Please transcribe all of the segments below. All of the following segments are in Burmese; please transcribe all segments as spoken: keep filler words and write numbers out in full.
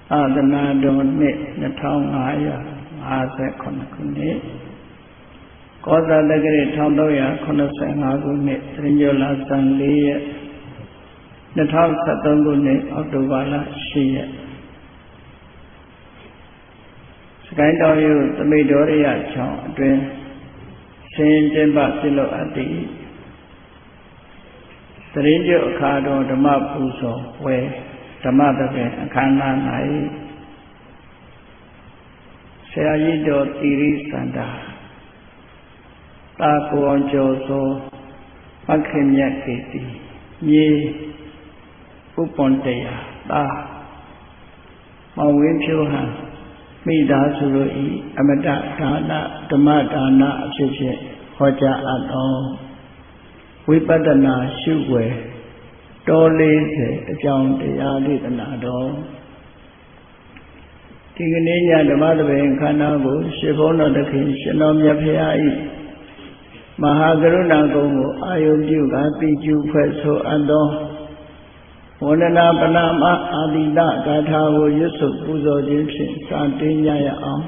သာသနာတော်နှစ်နှစ်ထောင်ငါးရာ၅ဆယ်ခုနှစ်ခုနှစ်ကောဇာတက္ကရာတစ်ထောင်သုံးရာခုနှစ်ဆယ်ငါးခုနှစ်သင်္ကြန်လဆန်းလေးရက်နှစ်ထောင်ဆယ်သုံးခုနှစ်အောက်တိုဘာလ၈ရက်စကိုင်းတော်မြို့သမိတော်ရချောင်းအတွင်းရှင်ကျင်းပပြုလုပ်အပ်သည့်သတိပြုအခါတော်ဓမ္မပူဇော်ဝဲဓမ္မသဘင်အခမ်းအနား၌ဆရာကြီးတော်သီရိစန္ဒာတာကိုအောင်ကျော်စောမခင်မြတ်ကေတီမြေဥပ္ပန္တရာတာမောင်ဝင်းဖြိုးဟံမိသားစုတို့ဤအမတဒါနဓမ္မဒါနအဖြစ်ဖြင့်ဟောကြားအပ်တော်ဝိပဿနာရှုွယ်တော်လေးစေအကြောင်းတရားဒေသနာတော်ဒီကနေ့ညဓမ္မသဘင်ခန္ဓာကိုရှင်ဘုန်းတော်သခင်ရှင်တော်မြတ်ဖရာဤမဟာကရုဏာကုံကိုအာယုပြုကာတိကျူဖွဲ့ဆိုအပ်သောဝန္ဒနာပနာမအာတိတဂါထာကိုရွတ်ဆိုပူဇော်ခြင်းဖြင့်စတင်ကြရအောင်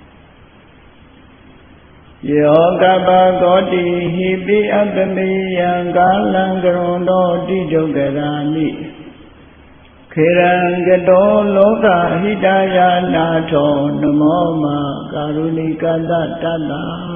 ယောကပကောတိဟိပိအတ္တမေယံကာလံကရွန်တော်တိဒုက္ခရာမိခေရံကတောလောကဟိတယာနာထောနမောမကာရုဏိကတတ္တ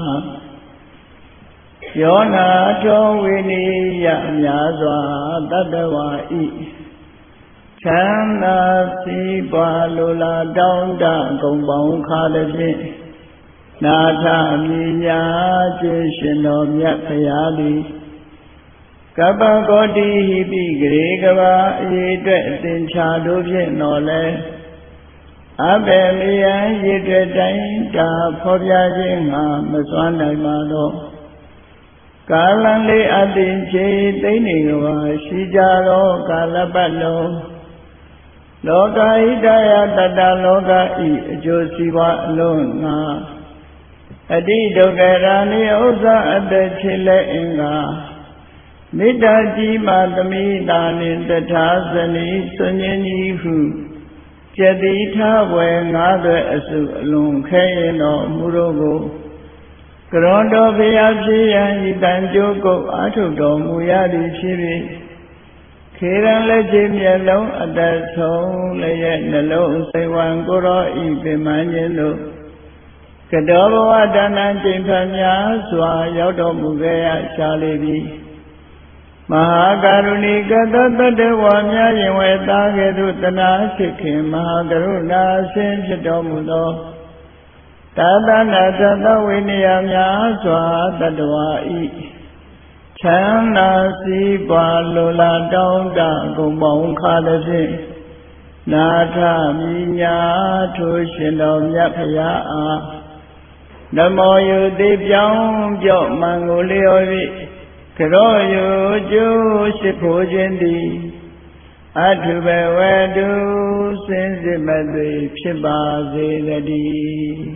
ယောနာထောဝိနိယမြာစွာတတ္တဝါဤချမ်းသာစီးပွားလိုလားတောင်းတဂုံပေါင်းခါသည်ဖြင့်နာထမြညာကျေရှင်တော်မြတ်ဖရာသည်ကပ္ပကောတိဟိပိဂရေကဘာအရေးအတွက်အသင်္ချာတို့ဖြင့်တော်လဲအဘယ်မယံရည်တွေ့တိုင်းတာဖော်ပြခြင်းငါမစွမ်းနိုင်ပါတော့ကာလံလေးအတင်ချေသိနေကဘာရှိကြသောကာလပတ်လုံးလောကဣတယတတလောကဤအကျိုးစီးပွားအလုံးငါအတိဒုက္ခရာနိဥစ္စာအတ္တချေလက်အင်္ဂါမေတ္တာကြီးမှသမိတာနှင့်တထာဇနီဆွညင်းကြီးဟုကျတိထဝေငါးသွဲအစုအလွန်ခဲရင်တော်မူတို့ကိုကရွန်တော်ဘုရားဖြစ်ရန်ဤတန်ကြိုးကုတ်အာထုတော်မူရသည်ဖြစ်ပြီးခေရန်လက်ချင်းမျက်လုံးအတဆုံးလည်းရဲ့နှလုံးစိတ်ဝံကိုရောဤပင်မခြင်းတို့ကတောဘဝဒါနကျင့်ဖန်များစွာရောက်တော်မူခဲ့ရရှားလေပြီမဟာကရုဏီကတတတဝါများရင်ဝဲသားကဲ့သို့တနာရှိခင်မဟာကရုဏာရှင်ဖြစ်တော်မူသောသာသနာတသဝိနည်းများစွာတတဝါဤချမ်းသာစီးပွားလိုလားတောင်းတဂုံပေါင်းခါသည်ဖြင့်နာထမြညာထိုရှင်တော်မြတ်ဖရာအားနမောယုတိပြောင်းပြော့မှန်ကိုလျော်၍ကရောယုကျိုးရှိဖို့ခြင်းသည်အထုဘဝတုစင်စစ်မသွေဖြစ်ပါစေတည်း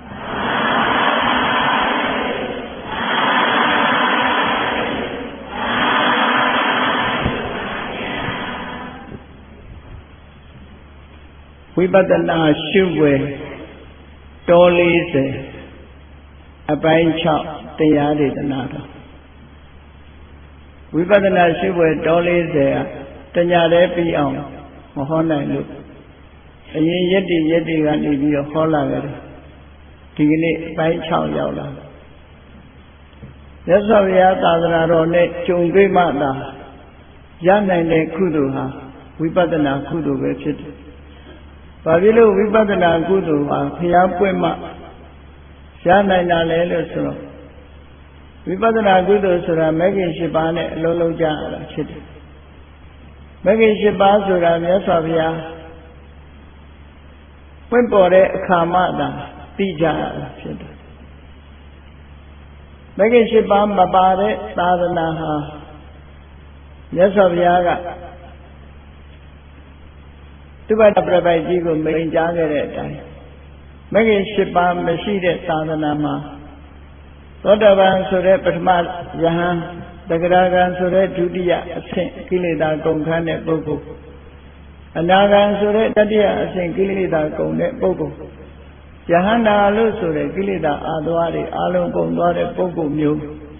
ဝိပဿနာရှုွယ်တော်လေးစေအပိုင်း၆တရားဒေသနာတော်ဝိပဿနာရှုွယ်တော်လေးစေတညတည်းပြီးအောင်မဟောနိုင်လို့အရင်ယက်တိယက်တိကနေပြီးတော့ဟောလာကြတယ်ဒီကနေ့အပိုင်း၆ရောက်လာမြတ်စွာဘုရားသာသနာတော်နဲ့ကြုံတွေ့မှသာရနိုင်တဲ့ကုသိုလ်ဟာဝိပဿနာကုသိုလ်ပဲဖြစ်တယ်ဘာဖြစ်လို့ဝိပဿနာကုသိုလ်ဟာဘုရားပွင့်မှရနိုင်တာလဲလို့ဆိုတော့ဝိပဿနာကုသိုလ်ဆိုတာမဂ္ဂင်၈ပါးနဲ့အလုံးလုံးကြရတာဖြစ်တယ်မဂ္ဂင်၈ပါးဆိုတာမြတ်စွာဘုရားပွင့်ပေါ်တဲ့အခါမှသာသိကြရတာဖြစ်တယ်မဂ္ဂင်၈ပါးမပါတဲ့သာသနာဟာမြတ်စွာဘုရားကသူဘပြပိုက်ကြီးကိုမိန့်ကြားခဲ့တဲ့အတိုင်းမဂ္ဂင်၈ပါးမရှိတဲ့သာသနာမှာသောတာပန်ဆိုတဲ့ပထမယဟန်သဂရဂံဆိုတဲ့ဒုတိယအဆင့်ကိလေသာကုန်ခန်းတဲ့ပုဂ္ဂိုလ်အနာဂံဆိုတဲ့တတိယအစဉ်ကိလေသာကုန်တဲ့ပုဂ္ဂိုလ်ယဟန္တာလို့ဆိုတဲ့ကိလေသာအာသွားတွေအလုံးကုန်သွားတဲ့ပုဂ္ဂိုလ်မျိုး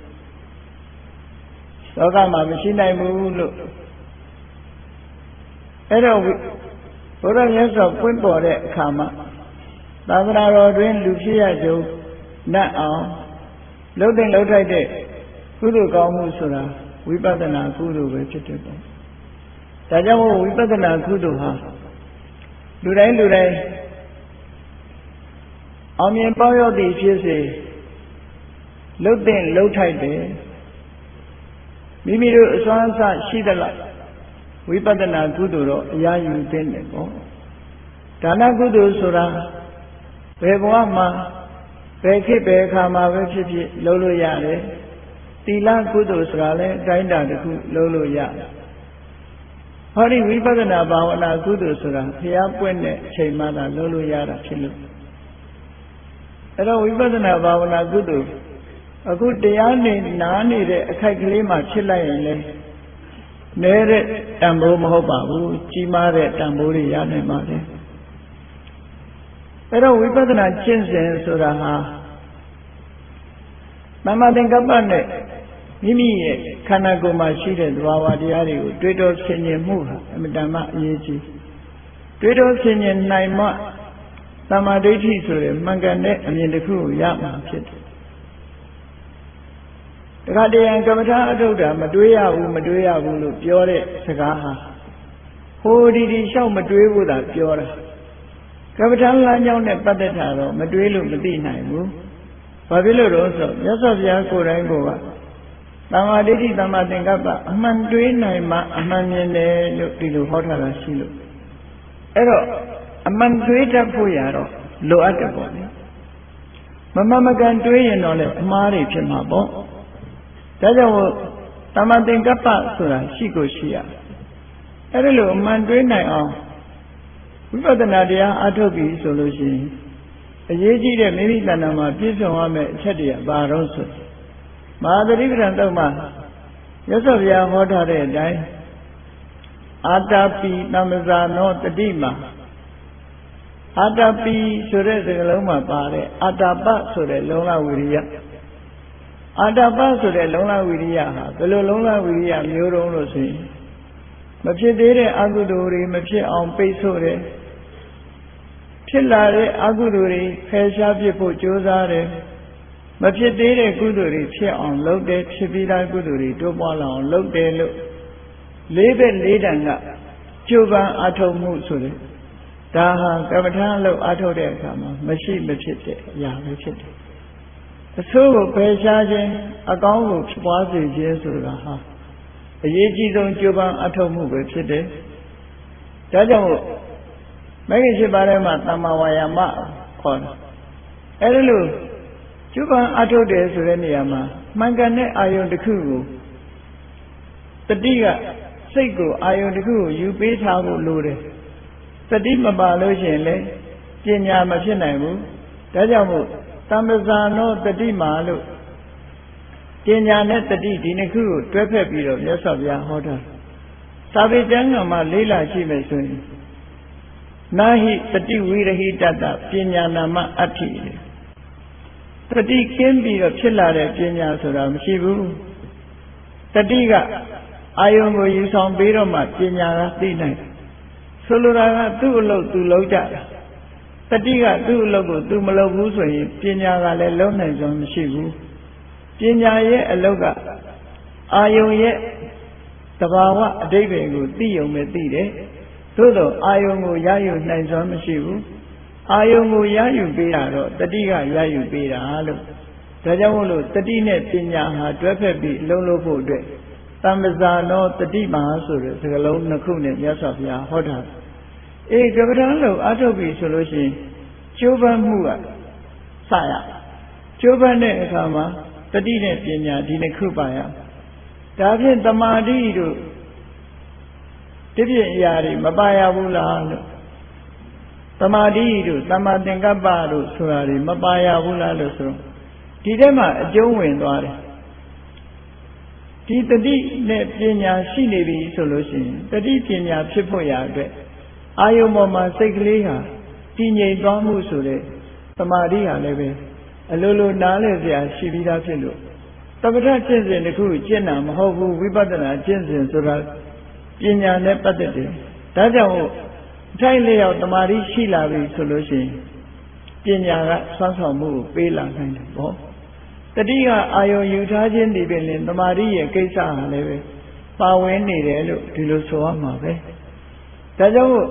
လောကမှာမရှိနိုင်ဘူးလို့အဲ့တော့ဘုရားမြတ်စွာပွင့်ပေါ်တဲ့အခါမှာသာသနာတော်တွင်လူဖြစ်ရကြုံနတ်အောင်လှုပ်တဲ့လှုပ်ထိုက်တဲ့ကုသိုလ်ကောင်းမှုဆိုတာဝိပဿနာကုသိုလ်ပဲဖြစ်တယ်ပေါ့ဒါကြောင့်ဝိပဿနာကုသိုလ်ဟာလူတိုင်းလူတိုင်းအောင်မြင်ပေါရောက်သည့်ဖြစ်စေလှုပ်တဲ့လှုပ်ထိုက်တယ်မိမိတို့အစွမ်းအစရှိသလားဝိပဿနာကုသိုလ်တော့အရာယူသင့်တယ်ပေါ့ဒါနကုသိုလ်ဆိုတာဘယ်ဘဝမှာဘယ်ခေတ်ဘယ်အခါမှာပဲဖြစ်ဖြစ်လုပ်လို့ရတယ်သီလကုသိုလ်ဆိုတာလည်းအတိုင်းအတာတစ်ခုလုပ်လို့ရတယ်ဟောဒီဝိပဿနာဘာဝနာကုသိုလ်ဆိုတာဘုရားပွင့်တဲ့အချိန်မှသာလုပ်လို့ရတာဖြစ်လို့အဲ့တော့ဝိပဿနာဘာဝနာကုသိုလ်အခုတရားနေနားနေတဲ့အခိုက်ကလေးမှဖြစ်လိုက်ရင်လည်းနဲတဲ့တန်ဖိုးမဟုတ်ပါဘူးကြီးမားတဲ့တန်ဖိုးတွေရနိုင်ပါတယ်အဲ့တော့ဝိပဿနာကျင့်စဉ်ဆိုတာဟာသမ္မာသင်္ကပ္ပနဲ့မိမိရဲ့ခန္ဓာကိုယ်မှာရှိတဲ့သဘာဝတရားတွေကိုတွေးတောဆင်ခြင်မှုဟာအမှန်တမ်းအရေးကြီးတွေးတောဆင်ခြင်နိုင်မှသမ္မာဒိဋ္ဌိဆိုတဲ့မှန်ကန်တဲ့အမြင်တစ်ခုကိုရမှာဖြစ်တယ်တခါတည်းရန်ကမ္မထာအထုတ်တာမတွေးရဘူးမတွေးရဘူးလို့ပြောတဲ့စကားဟာဟိုဒီဒီလျှောက်မတွေးဘူးသာပြောတာကမ္မထာလမ်းကြောင်းနဲ့ပတ်သက်တာတော့မတွေးလို့မသိနိုင်ဘူးဘာဖြစ်လို့လဲဆိုမြတ်စွာဘုရားကိုယ်တိုင်ကသမ္မာဒိဋ္ဌိသမ္မာသင်္ကပ္ပအမှန်တွေးနိုင်မှအမှန်မြင်တယ်လို့ဒီလိုဟောထားတာရှိလို့အဲ့တော့အမှန်တွေးတတ်ဖို့ရတော့လိုအပ်တယ်ပေါ့လေမမမကန်တွေးရင်တော့လေအမှားတွေဖြစ်မှာပေါ့ဒါကြောင့်သမ္မာသင်္ကပ္ပဆိုတာရှိကိုရှိရအဲ့ဒါလိုအမှန်တွေးနိုင်အောင်ဝိပဿနာတရားအထုတ်ပြီးဆိုလို့ရှိရင်အရေးကြီးတဲ့မိမိတဏ္ဍာမှာပြည့်စုံရမယ့်အချက်တွေကဘာတော့ဆိုမဟာသတိပဋ္ဌာန်တော့မှာရသော်ဗျာဟောထားတဲ့အတိုင်းအာတာပိသမ္မဇာနောတတိမှာအာတာပိဆိုတဲ့စကားလုံးမှာပါတဲ့အာတာပဆိုတဲ့လုံလဝိရိယအာတာပဆိုတဲ့လုံလဝိရိယဟာဘယ်လိုလုံလဝိရိယမျိုးတုံးလို့ဆိုရင်မဖြစ်သေးတဲ့အကုသိုလ်တွေမဖြစ်အောင်ပိတ်ဆို့တယ်ဖြစ်လာတဲ့အကုသိုလ်တွေဖယ်ရှားပြဖို့ကြိုးစားတယ်မဖြစ်သေးတဲ့ကုသိုလ်တွေဖြစ်အောင်လုပ်တယ်ဖြစ်ပြီးသားကုသိုလ်တွေတိုးပွားလာအောင်လုပ်တယ်လို့လေးဘက်လေးတန်ကကြိုးပမ်းအထောက်မှုဆိုတဲ့ဒါဟာကမ္မထာလို့အထောက်တဲ့အခါမှာမရှိမဖြစ်တဲ့အရာပဲဖြစ်တယ်အဆိုးကိုဖယ်ရှားခြင်းအကောင်းကိုဖြစ်ပွားစေခြင်းဆိုတာဟာအရေးကြီးဆုံးကြိုးပမ်းအထောက်မှုပဲဖြစ်တယ်ဒါကြောင့်မဂ္ဂင်၈ပါးထဲမှာသမ္မာဝါယာမခေါ်တယ်အဲဒီလိုကျုပ်ပန်အထုတ်တယ်ဆိုတဲ့နေရာမှာမှန်ကန်တဲ့အာယုန်တစ်ခုကိုတတိကစိတ်ကိုအာယုန်တစ်ခုကိုယူပေးထားဖို့လိုတယ်တတိမပါလို့ရှိရင်လည်းပညာမဖြစ်နိုင်ဘူးဒါကြောင့်မို့သမ္ပဇာနောတတိမာလို့ပညာနဲ့တတိဒီနှစ်ခုကိုတွဲဖက်ပြီးတော့မြတ်စွာဘုရားဟောတာသာဝေကျမ်းကမှာလေးလာရှိမယ်ဆိုရင်နာဟိတတိဝိရဟိတတပညာနာမအဋ္ဌိတတိကင်းပြီးတော့ဖြစ်လာတဲ့ပညာဆိုတာမရှိဘူးတတိကအာယုံကိုယူဆောင်ပြီးတော့မှပညာကသိနိုင်ဆိုလိုတာကသူ့အလုပ်သူလုပ်ကြတာတတိကသူ့အလုပ်ကိုသူမလုပ်ဘူးဆိုရင်ပညာကလည်းလုံးနိုင်စွမ်းမရှိဘူးပညာရဲ့အလုပ်ကအာယုံရဲ့တဘာဝအဓိပ္ပာယ်ကိုသိုံပဲသိတယ်သို့တော့အာယုံကိုရယူနိုင်စွမ်းမရှိဘူးအာယုံကိုရယူပေးတာတော့တတိကရယူပေးတာလို့ဒါကြောင့်မို့လို့တတိနဲ့ပညာဟာတွဲဖက်ပြီးအလုံးလို့ဖို့အတွက်သမ္ပဇာနောတတိမဟာဆိုတဲ့စကားလုံးနှစ်ခုနဲ့မြတ်စွာဘုရားဟောတာအေးကပ္ပဒါလို့အထုတ်ပြီဆိုလို့ရှိရင်ကျိုးပန်းမှုကစရကျိုးပန်းတဲ့အခါမှာတတိနဲ့ပညာဒီနှစ်ခုပါရဒါဖြင့်တမာတိတို့ဒီပြည့်အရာတွေမပါရဘူးလားလို့သမာဓိတို့သမ္မာသင်္ကပ္ပတို့ဆိုတာတွေမပါရဘူးလားလို့ဆိုတော့ဒီထဲမှာအကျုံးဝင်သွားတယ်ဒီတတိနဲ့ပညာရှိနေပြီဆိုလို့ရှိရင်တတိပညာဖြစ်ဖို့ရာအတွက်အာယုံပေါ်မှာစိတ်ကလေးဟာတည်ငြိမ်သွားမှုဆိုတဲ့သမာဓိဟာလည်းပဲအလိုလိုနားလည်စရာရှိပြီးသားဖြစ်လို့သမထကျင့်စဉ်တစ်ခုကျင့်တာမဟုတ်ဘူးဝိပဿနာကျင့်စဉ်ဆိုတာပညာနဲ့ပတ်သက်တယ်ဒါကြောင့်အထိုက်လျောက်သမာဓိရှိလာပြီဆိုလို့ရှိရင်ပညာကဆွမ်းဆောင်မှုကိုပေးလာနိုင်တယ်ပေါ့တတိကအာယုံယူထားခြင်းဒီပင်လင်သမာဓိရဲ့ကိစ္စဟာလည်းပဲပါဝင်နေတယ်လို့ဒီလိုဆိုရမှာပဲဒါကြောင့်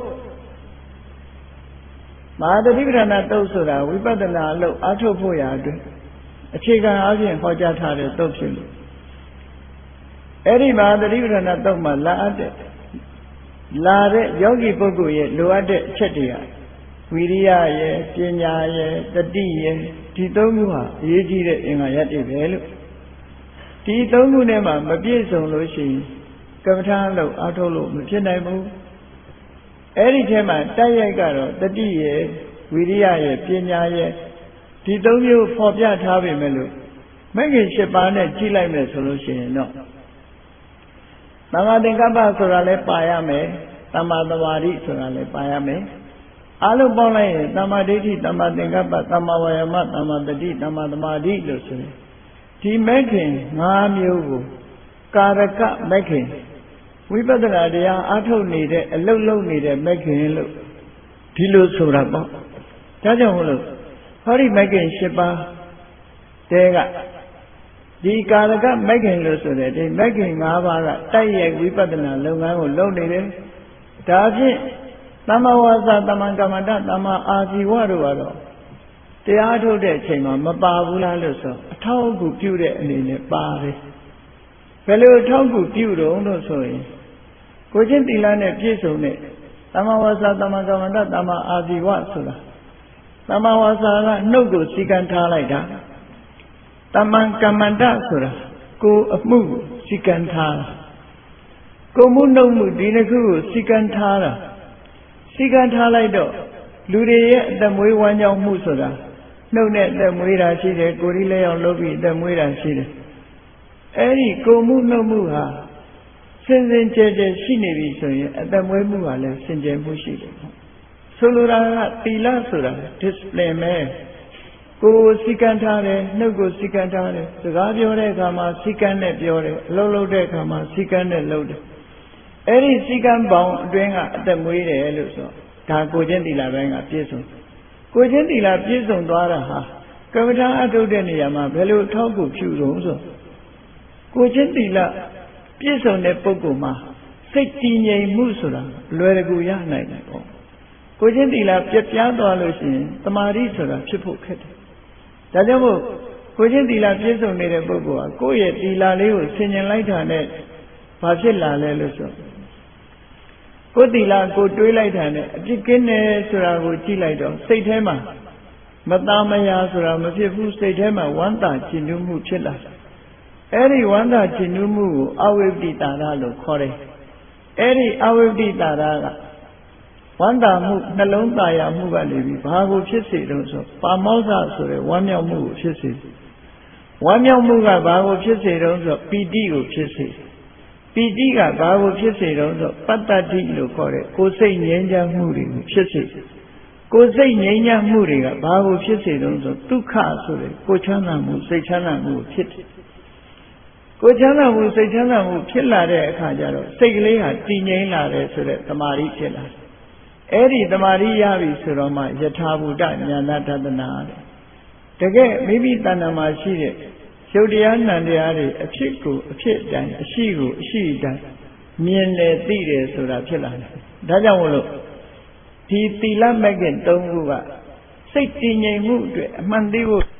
မဟာတတိပဌာနာတုတ်ဆိုတာဝိပဿနာအလုပ်အားထုတ်ဖို့ရာအတွက်အခြေခံအားဖြင့်ဟောကြားထားတဲ့တုတ်ဖြစ်လို့အဲ့ဒီမဟာတတိပဌာနာတုတ်မှာလာအပ်တဲ့လာတဲ့ယောဂီပုဂ္ဂိုလ်ရဲ့လိုအပ်တဲ့အချက်တွေကဝိရိယရဲ့ပညာရဲ့တတိရဲ့ဒီသုံးခုဟာအရေးကြီးတဲ့အင်္ဂါရပ်တွေပဲလို့ဒီသုံးခုနဲ့မှမပြည့်စုံလို့ရှိရင်ကမ္မထာလို့အားထုတ်လို့မဖြစ်နိုင်ဘူးအဲ့ဒီထဲမှာတိုက်ရိုက်ကတော့တတိရဲ့ဝိရိယရဲ့ပညာရဲ့ဒီသုံးမျိုးဖော်ပြထားပေမဲ့လို့မဂ္ဂင်၈ပါးနဲ့ကြည့်လိုက်မယ်ဆိုလို့ရှိရင်တော့သမာသင်္ကပ္ပဆိုတာလည်းပါရမယ်သမာသမာဓိဆိုတာလည်းပါရမယ်အားလုံးပေါင်းလိုက်ရင်သမာဓိဋ္ဌိသမာသင်္ကပ္ပသမာဝါယာမသမာတတိသမာသမာဓိလို့ဆိုရင်ဒီမဂ္ဂင်၅မျိုးကိုကာရကမဂ္ဂင်ဝိပဿနာတရားအားထုတ်နေတဲ့အလုတ်လုံးနေတဲ့မဂ္ဂင်လို့ဒီလိုဆိုတာပေါ့ဒါကြောင့်မို့လို့ဟောဒီမဂ္ဂင်၈ပါးတဲကဒီကာရကမဂ္ဂင်လို့ဆိုတဲ့ဒီမဂ္ဂင်၅ပါးကတိုက်ရိုက်ဝိပဿနာလုပ်ငန်းကိုလုပ်နေတယ်ဒါဖြင့်သမ္မာဝါစာသမ္မာကမ္မန္တသမ္မာအာဇီဝတို့ကတော့တရားထုတ်တဲ့အချိန်မှာမပါဘူးလားလို့ဆိုအထောက်အကူပြုတဲ့အနေနဲ့ပါတယ်ဘယ်လိုအထောက်အကူပြုတော့လို့ဆိုရင်ကိုချင်းသီလနဲ့ပြည့်စုံတဲ့သမ္မာဝါစာသမ္မာကမ္မန္တသမ္မာအာဇီဝဆိုတာသမ္မာဝါစာကနှုတ်ကိုစီကံထားလိုက်တာသမ္မာကမ္မန္တဆိုတာကိုယ်အမှုကိုစီကံထားတာကိုယ်မှုနှုတ်မှုဒီနှစ်ခုကိုစီကံထားတာစီကံထားလိုက်တော့လူတွေရဲ့အသက်မွေးဝမ်းကြောင်းမှုဆိုတာနှုတ်နဲ့အသက်မွေးတာရှိတယ်ကိုယ်ဒီလည်းအောင်လုပ်ပြီးအသက်မွေးတာရှိတယ်အဲ့ဒီကိုယ်မှုနှုတ်မှုဟာစင်စင်ကြဲကြဲရှိနေပြီဆိုရင်အသက်မွေးမှုဟာလည်းစင်ကြဲမှုရှိတယ်ဆိုလိုတာကသီလဆိုတာ discipline ပဲကိုယ်စီကံထားတယ်နှုတ်ကိုစီကံထားတယ်စကားပြောတဲ့အခါမှာစီကံနဲ့ပြောတယ်အလုပ်လုပ်တဲ့အခါမှာစီကံနဲ့လုပ်တယ်အဲ့ဒီစီကံပေါင်းအတွင်းကအသက်မွေးတယ်လို့ဆိုဒါကိုချင်းသီလပိုင်းကပြည့်စုံကိုချင်းသီလပြည့်စုံသွားတာဟာကမ္မထာအထုတ်တဲ့နေရာမှာဘယ်လိုထောက်ကူပြုလို့ဆိုကိုချင်းသီလပြည့်စုံတဲ့ပုဂ္ဂိုလ်မှာစိတ်တည်ငြိမ်မှုဆိုတာလွယ်တကူရနိုင်တယ်ပေါ့ကိုချင်းသီလပြည့်ပြားသွားလို့ရှိရင်တမာတိဆိုတာဖြစ်ဖို့ခက်တယ်ဒါကြောင့်မို့ကိုချင်းသီလပြည့်စုံနေတဲ့ပုဂ္ဂိုလ်ဟာကိုယ့်ရဲ့သီလလေးကိုဆင်ញင်လိုက်တာနဲ့ဘာဖြစ်လာလဲလို့ဆိုကိုယ်သီလကိုတွေးလိုက်တာနဲ့အပြစ်ကင်းတယ်ဆိုတာကိုကြည့်လိုက်တော့စိတ်ထဲမှာမသားမယာဆိုတာမဖြစ်ဘူးစိတ်ထဲမှာဝမ်းသာကြည်နူးမှုဖြစ်လာတယ်အဲ့ဒီဝမ်းသာကြည်နူးမှုကိုအဝိပ္ပိတာရလို့ခေါ်တယ်အဲ့ဒီအဝိပ္ပိတာရကဝမ်းသာမှုနှလုံးသားရမှုကနေပြီးဘာကိုဖြစ်စေတော့ဆိုပါမောဇဆိုတဲ့ဝမ်းမြောက်မှုကိုဖြစ်စေဝမ်းမြောက်မှုကဘာကိုဖြစ်စေတော့ဆိုပီတိကိုဖြစ်စေပီတိကဘာကိုဖြစ်စေတော့ဆိုပတ္တတိလို့ခေါ်တဲ့ကိုယ်စိတ်ငြိမ်းချမ်းမှုတွေကိုဖြစ်စေကိုယ်စိတ်ငြိမ်းချမ်းမှုတွေကဘာကိုဖြစ်စေတော့ဆိုဒုက္ခဆိုတဲ့ကိုယ်ချမ်းသာမှုစိတ်ချမ်းသာမှုဖြစ်တယ်ကိုယ်ချမ်းသာမှုစိတ်ချမ်းသာမှုဖြစ်လာတဲ့အခါကျတော့စိတ်ကလေးဟာတည်ငြိမ်လာတယ်ဆိုတဲ့တမာတိဖြစ်လာတယ်အဲ့ဒီတမာတိရပြီဆိုတော့မှယထာဘူတဉာဏတဒနာတဲ့တကယ်မိမိတဏ္ဍာမှာရှိတဲ့ရုပ်တရားနံတရားတွေအဖြစ်ကိုအဖြစ်တိုင်းအရှိကိုအရှိတိုင်းမြင်တယ်သိတယ်ဆိုတာဖြစ်လာတယ်ဒါကြောင့်မို့လို့ဒီသီလမဂ္ဂင်၃ခုကစိတ်တည်ငြိမ်မှုအတွက်အမှန်သိဖို့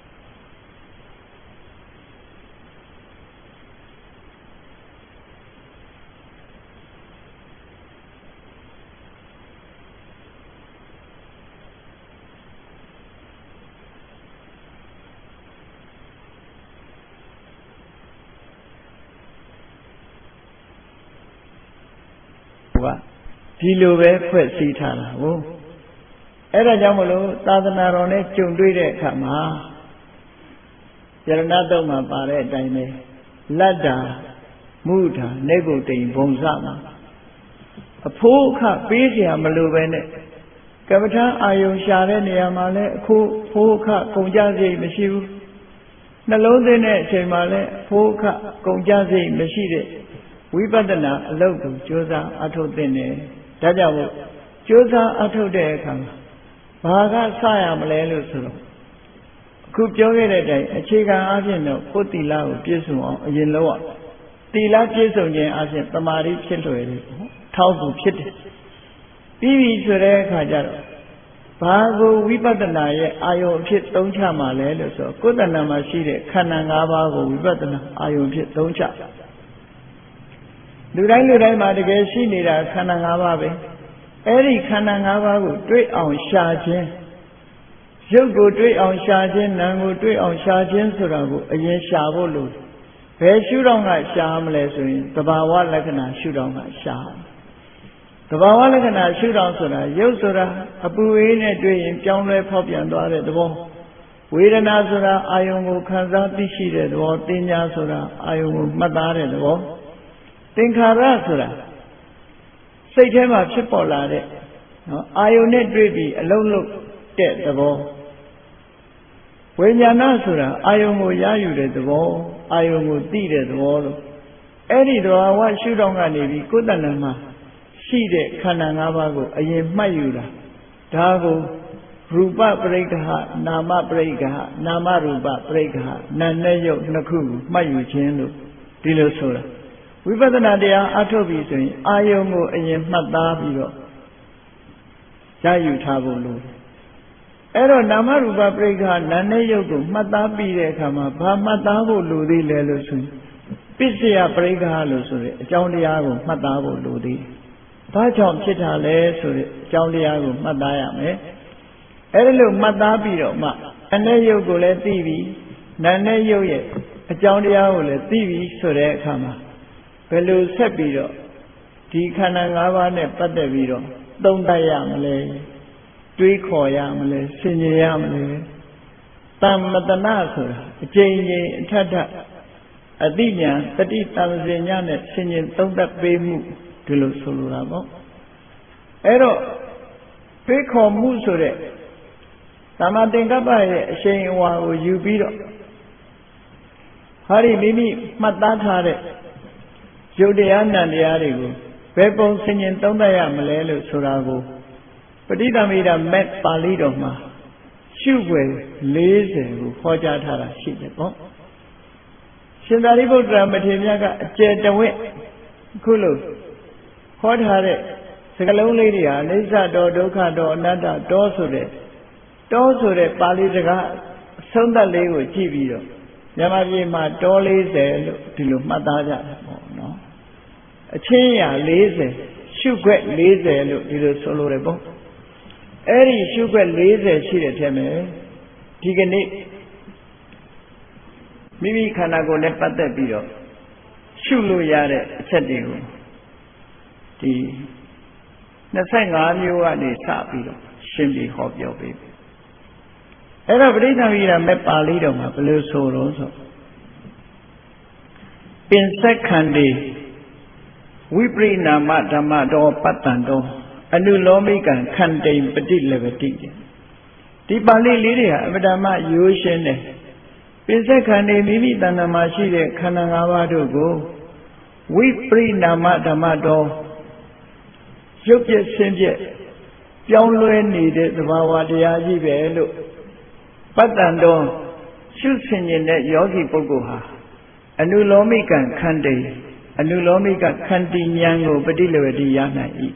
ဒီလိုပဲဖွဲ့စည်းထားတာကိုအဲ့ဒါကြောင့်မလို့သာသနာတော်နဲ့ကြုံတွေ့တဲ့အခါမှာယရဏတုံမှာပါတဲ့အတိုင်းပဲလတ္တာမုထာနေဂုတ်တိန်ဘုံစမှာအဖိုးအခပေးเสียမလိုပဲနဲ့ကမ္မထာအာယုံရှာတဲ့နေရာမှာလည်းအခုဖိုးအခကုန်ကြစိတ်မရှိဘူးနှလုံးသွင်းတဲ့အချိန်မှာလည်းဖိုးအခကုန်ကြစိတ်မရှိတဲ့ဝိပဿနာအလုပ်ကိုကြိုးစားအထုတ်သင့်တယ်ဒါကြောင့်မို့ကြိုးစားအထုတ်တဲ့အခါမှာဘာကစရမလဲလို့ဆိုတော့အခုပြောခဲ့တဲ့အတိုင်းအခြေခံအားဖြင့်တော့ကိုယ်သီလကိုပြည့်စုံအောင်အရင်လောက်သီလပြည့်စုံခြင်းအပြင်တမာတိဖြစ်လွယ်တယ်ထောက်ကူဖြစ်တယ်ပြီးပြီဆိုတဲ့အခါကျတော့ဘာကိုဝိပဿနာရဲ့အာယုံအဖြစ်သုံးချမှာလဲလို့ဆိုကိုယ်တဏ္ဍာမှာရှိတဲ့ခန္ဓာ၅ပါးကိုဝိပဿနာအာယုံအဖြစ်သုံးချလူတိုင်းလူတိုင်းမှာတကယ်ရှိနေတာခန္ဓာ၅ပါးပဲအဲ့ဒီခန္ဓာ၅ပါးကိုတွေ့အောင်ရှာခြင်းရုပ်ကိုတွေ့အောင်ရှာခြင်းနာမ်ကိုတွေ့အောင်ရှာခြင်းဆိုတာကိုအရင်ရှာဖို့လို့ဘယ်ရှုထောင့်ကရှာမလဲဆိုရင်သဘာဝလက္ခဏာရှုထောင့်ကရှာသဘာဝလက္ခဏာရှုထောင့်ဆိုတာရုပ်ဆိုတာအပူအေးနဲ့တွေ့ရင်ပြောင်းလဲဖောက်ပြန်သွားတဲ့သဘောဝေဒနာဆိုတာအာယုံကိုခံစားသိရှိတဲ့သဘောသင်ညာဆိုတာအာယုံကိုမှတ်သားတဲ့သဘောသင်္ခါရဆိုတာစိတ်ထဲမှာဖြစ်ပေါ်လာတဲ့နော်အာယုန်နဲ့တွေ့ပြီးအလုံးလုံးတဲ့သဘောဝိညာဏဆိုတာအာယုန်ကိုရယူတဲ့သဘောအာယုန်ကိုသိတဲ့သဘောလို့အဲ့ဒီသဘာဝရှုထောင့်ကနေပြီးကိုယ်တဏ္ဍာမှာရှိတဲ့ခန္ဓာ၅ပါးကိုအရင်မှတ်ယူတာဒါကိုရူပပရိက္ခဟနာမပရိက္ခဟနာမရူပပရိက္ခဟနာနဲ့ယုတ်နှစ်ခုကိုမှတ်ယူခြင်းလို့ဒီလိုဆိုတာဝိပဿနာတရားအထုတ်ပြီးဆိုရင်အာယုံကိုအရင်မှတ်သားပြီးတော့ရယူထားဖို့လိုတယ်အဲ့တော့နာမရူပပရိက္ခနာနဲ့ယုတ်ကိုမှတ်သားပြီးတဲ့အခါမှာဘာမှတ်သားဖို့လိုသေးလဲလို့ဆိုရင်ပစ္စယပရိက္ခလို့ဆိုတဲ့အကြောင်းတရားကိုမှတ်သားဖို့လိုသေးတယ်ဘာကြောင့်ဖြစ်တာလဲဆိုတဲ့အကြောင်းတရားကိုမှတ်သားရမယ်အဲ့ဒါလို့မှတ်သားပြီးတော့မှနာနဲ့ယုတ်ကိုလည်းသိပြီနာနဲ့ယုတ်ရဲ့အကြောင်းတရားကိုလည်းသိပြီဆိုတဲ့အခါမှာဘယ်လိုဆက်ပြီးတော့ဒီခန္ဓာ၅ပါးနဲ့ပတ်သက်ပြီးတော့သုံးသပ်ရမလဲတွေးခေါ်ရမလဲဆင်ခြင်ရမလဲတမ္မတနာဆိုတာအကျဉ်းချင်းအထက်ထအတိညာတတိတမ္ပစညာနဲ့ဆင်ခြင်သုံးသပ်ပေးမှုဒီလိုဆိုလိုတာပေါ့အဲ့တော့တွေးခေါ်မှုဆိုတဲ့သမ္မာသင်္ကပ္ပရဲ့အရှိန်အဝါကိုယူပြီးတော့ဟာဒီမိမိမှတ်သားထားတဲ့ရုပ်တရားနံတရားတွေကိုဘယ်ပုံဆင်ញင်သုံးသပ်ရမလဲလို့ဆိုတာကိုပဋိသမိဒမက်ပါဠိတော်မှာရှုွယ်၄၀ကိုဟောကြားထားတာရှိတယ်ပေါ့ရှင်သာရိပုတ္တရာမထေရမြတ်ကအကျယ်တဝင့်ခုလိုဟောထားတဲ့စကားလုံးလေးတွေဟာအိစ္ဆတောဒုက္ခတောအနတ္တတောဆိုတဲ့တောဆိုတဲ့ပါဠိစကားအဆုံးသတ်လေးကိုကြည့်ပြီးတော့မြန်မာပြည်မှာတော၄၀လို့ဒီလိုမှတ်သားကြတာပေါ့နော်အချင်းရာ၄၀ရှုခွက်၄၀လို့ဒီလိုဆိုလိုတယ်ပေါ့အဲ့ဒီရှုခွက်၄၀ရှိတဲ့ထဲမှာဒီကနေ့မိမိခန္ဓာကိုယ်နဲ့ပတ်သက်ပြီးတော့ရှုလို့ရတဲ့အချက်တွေကိုဒီနှစ်ဆယ့်ငါးမျိုးကနေစပြီးတော့ရှင်းပြီးဟောပြောပေးပြီအဲ့တော့ပဋိသင်္ခါရမဲ့ပါဠိတော်မှာဘယ်လိုဆိုတော့ဆိုပင်စက္ခန္တိဝိပရိနာမဓမ္မတော်ပတ္တံတော်အနုလောမိကံခန္တိပฏิလဗတိဒီပါဠိလေးတွေဟာအမတမရိုးရှင်းတယ်ပင်စက္ခန္တိမိမိတဏ္ဍာမှာရှိတဲ့ခန္ဓာ၅ပါးတို့ကိုဝိပရိနာမဓမ္မတော်ရုပ်ပြည့်ဆင်းပြည့်ပြောင်းလဲနေတဲ့သဘာဝတရားကြီးပဲလို့ပတ္တံတော်ရှုဆင်ခြင်းတဲ့ယောဂီပုဂ္ဂိုလ်ဟာအနုလောမိကံခန္တိအနုလောမိကခန္တီဉာဏ်ကိုပฏิလဝတိရနိုင်၏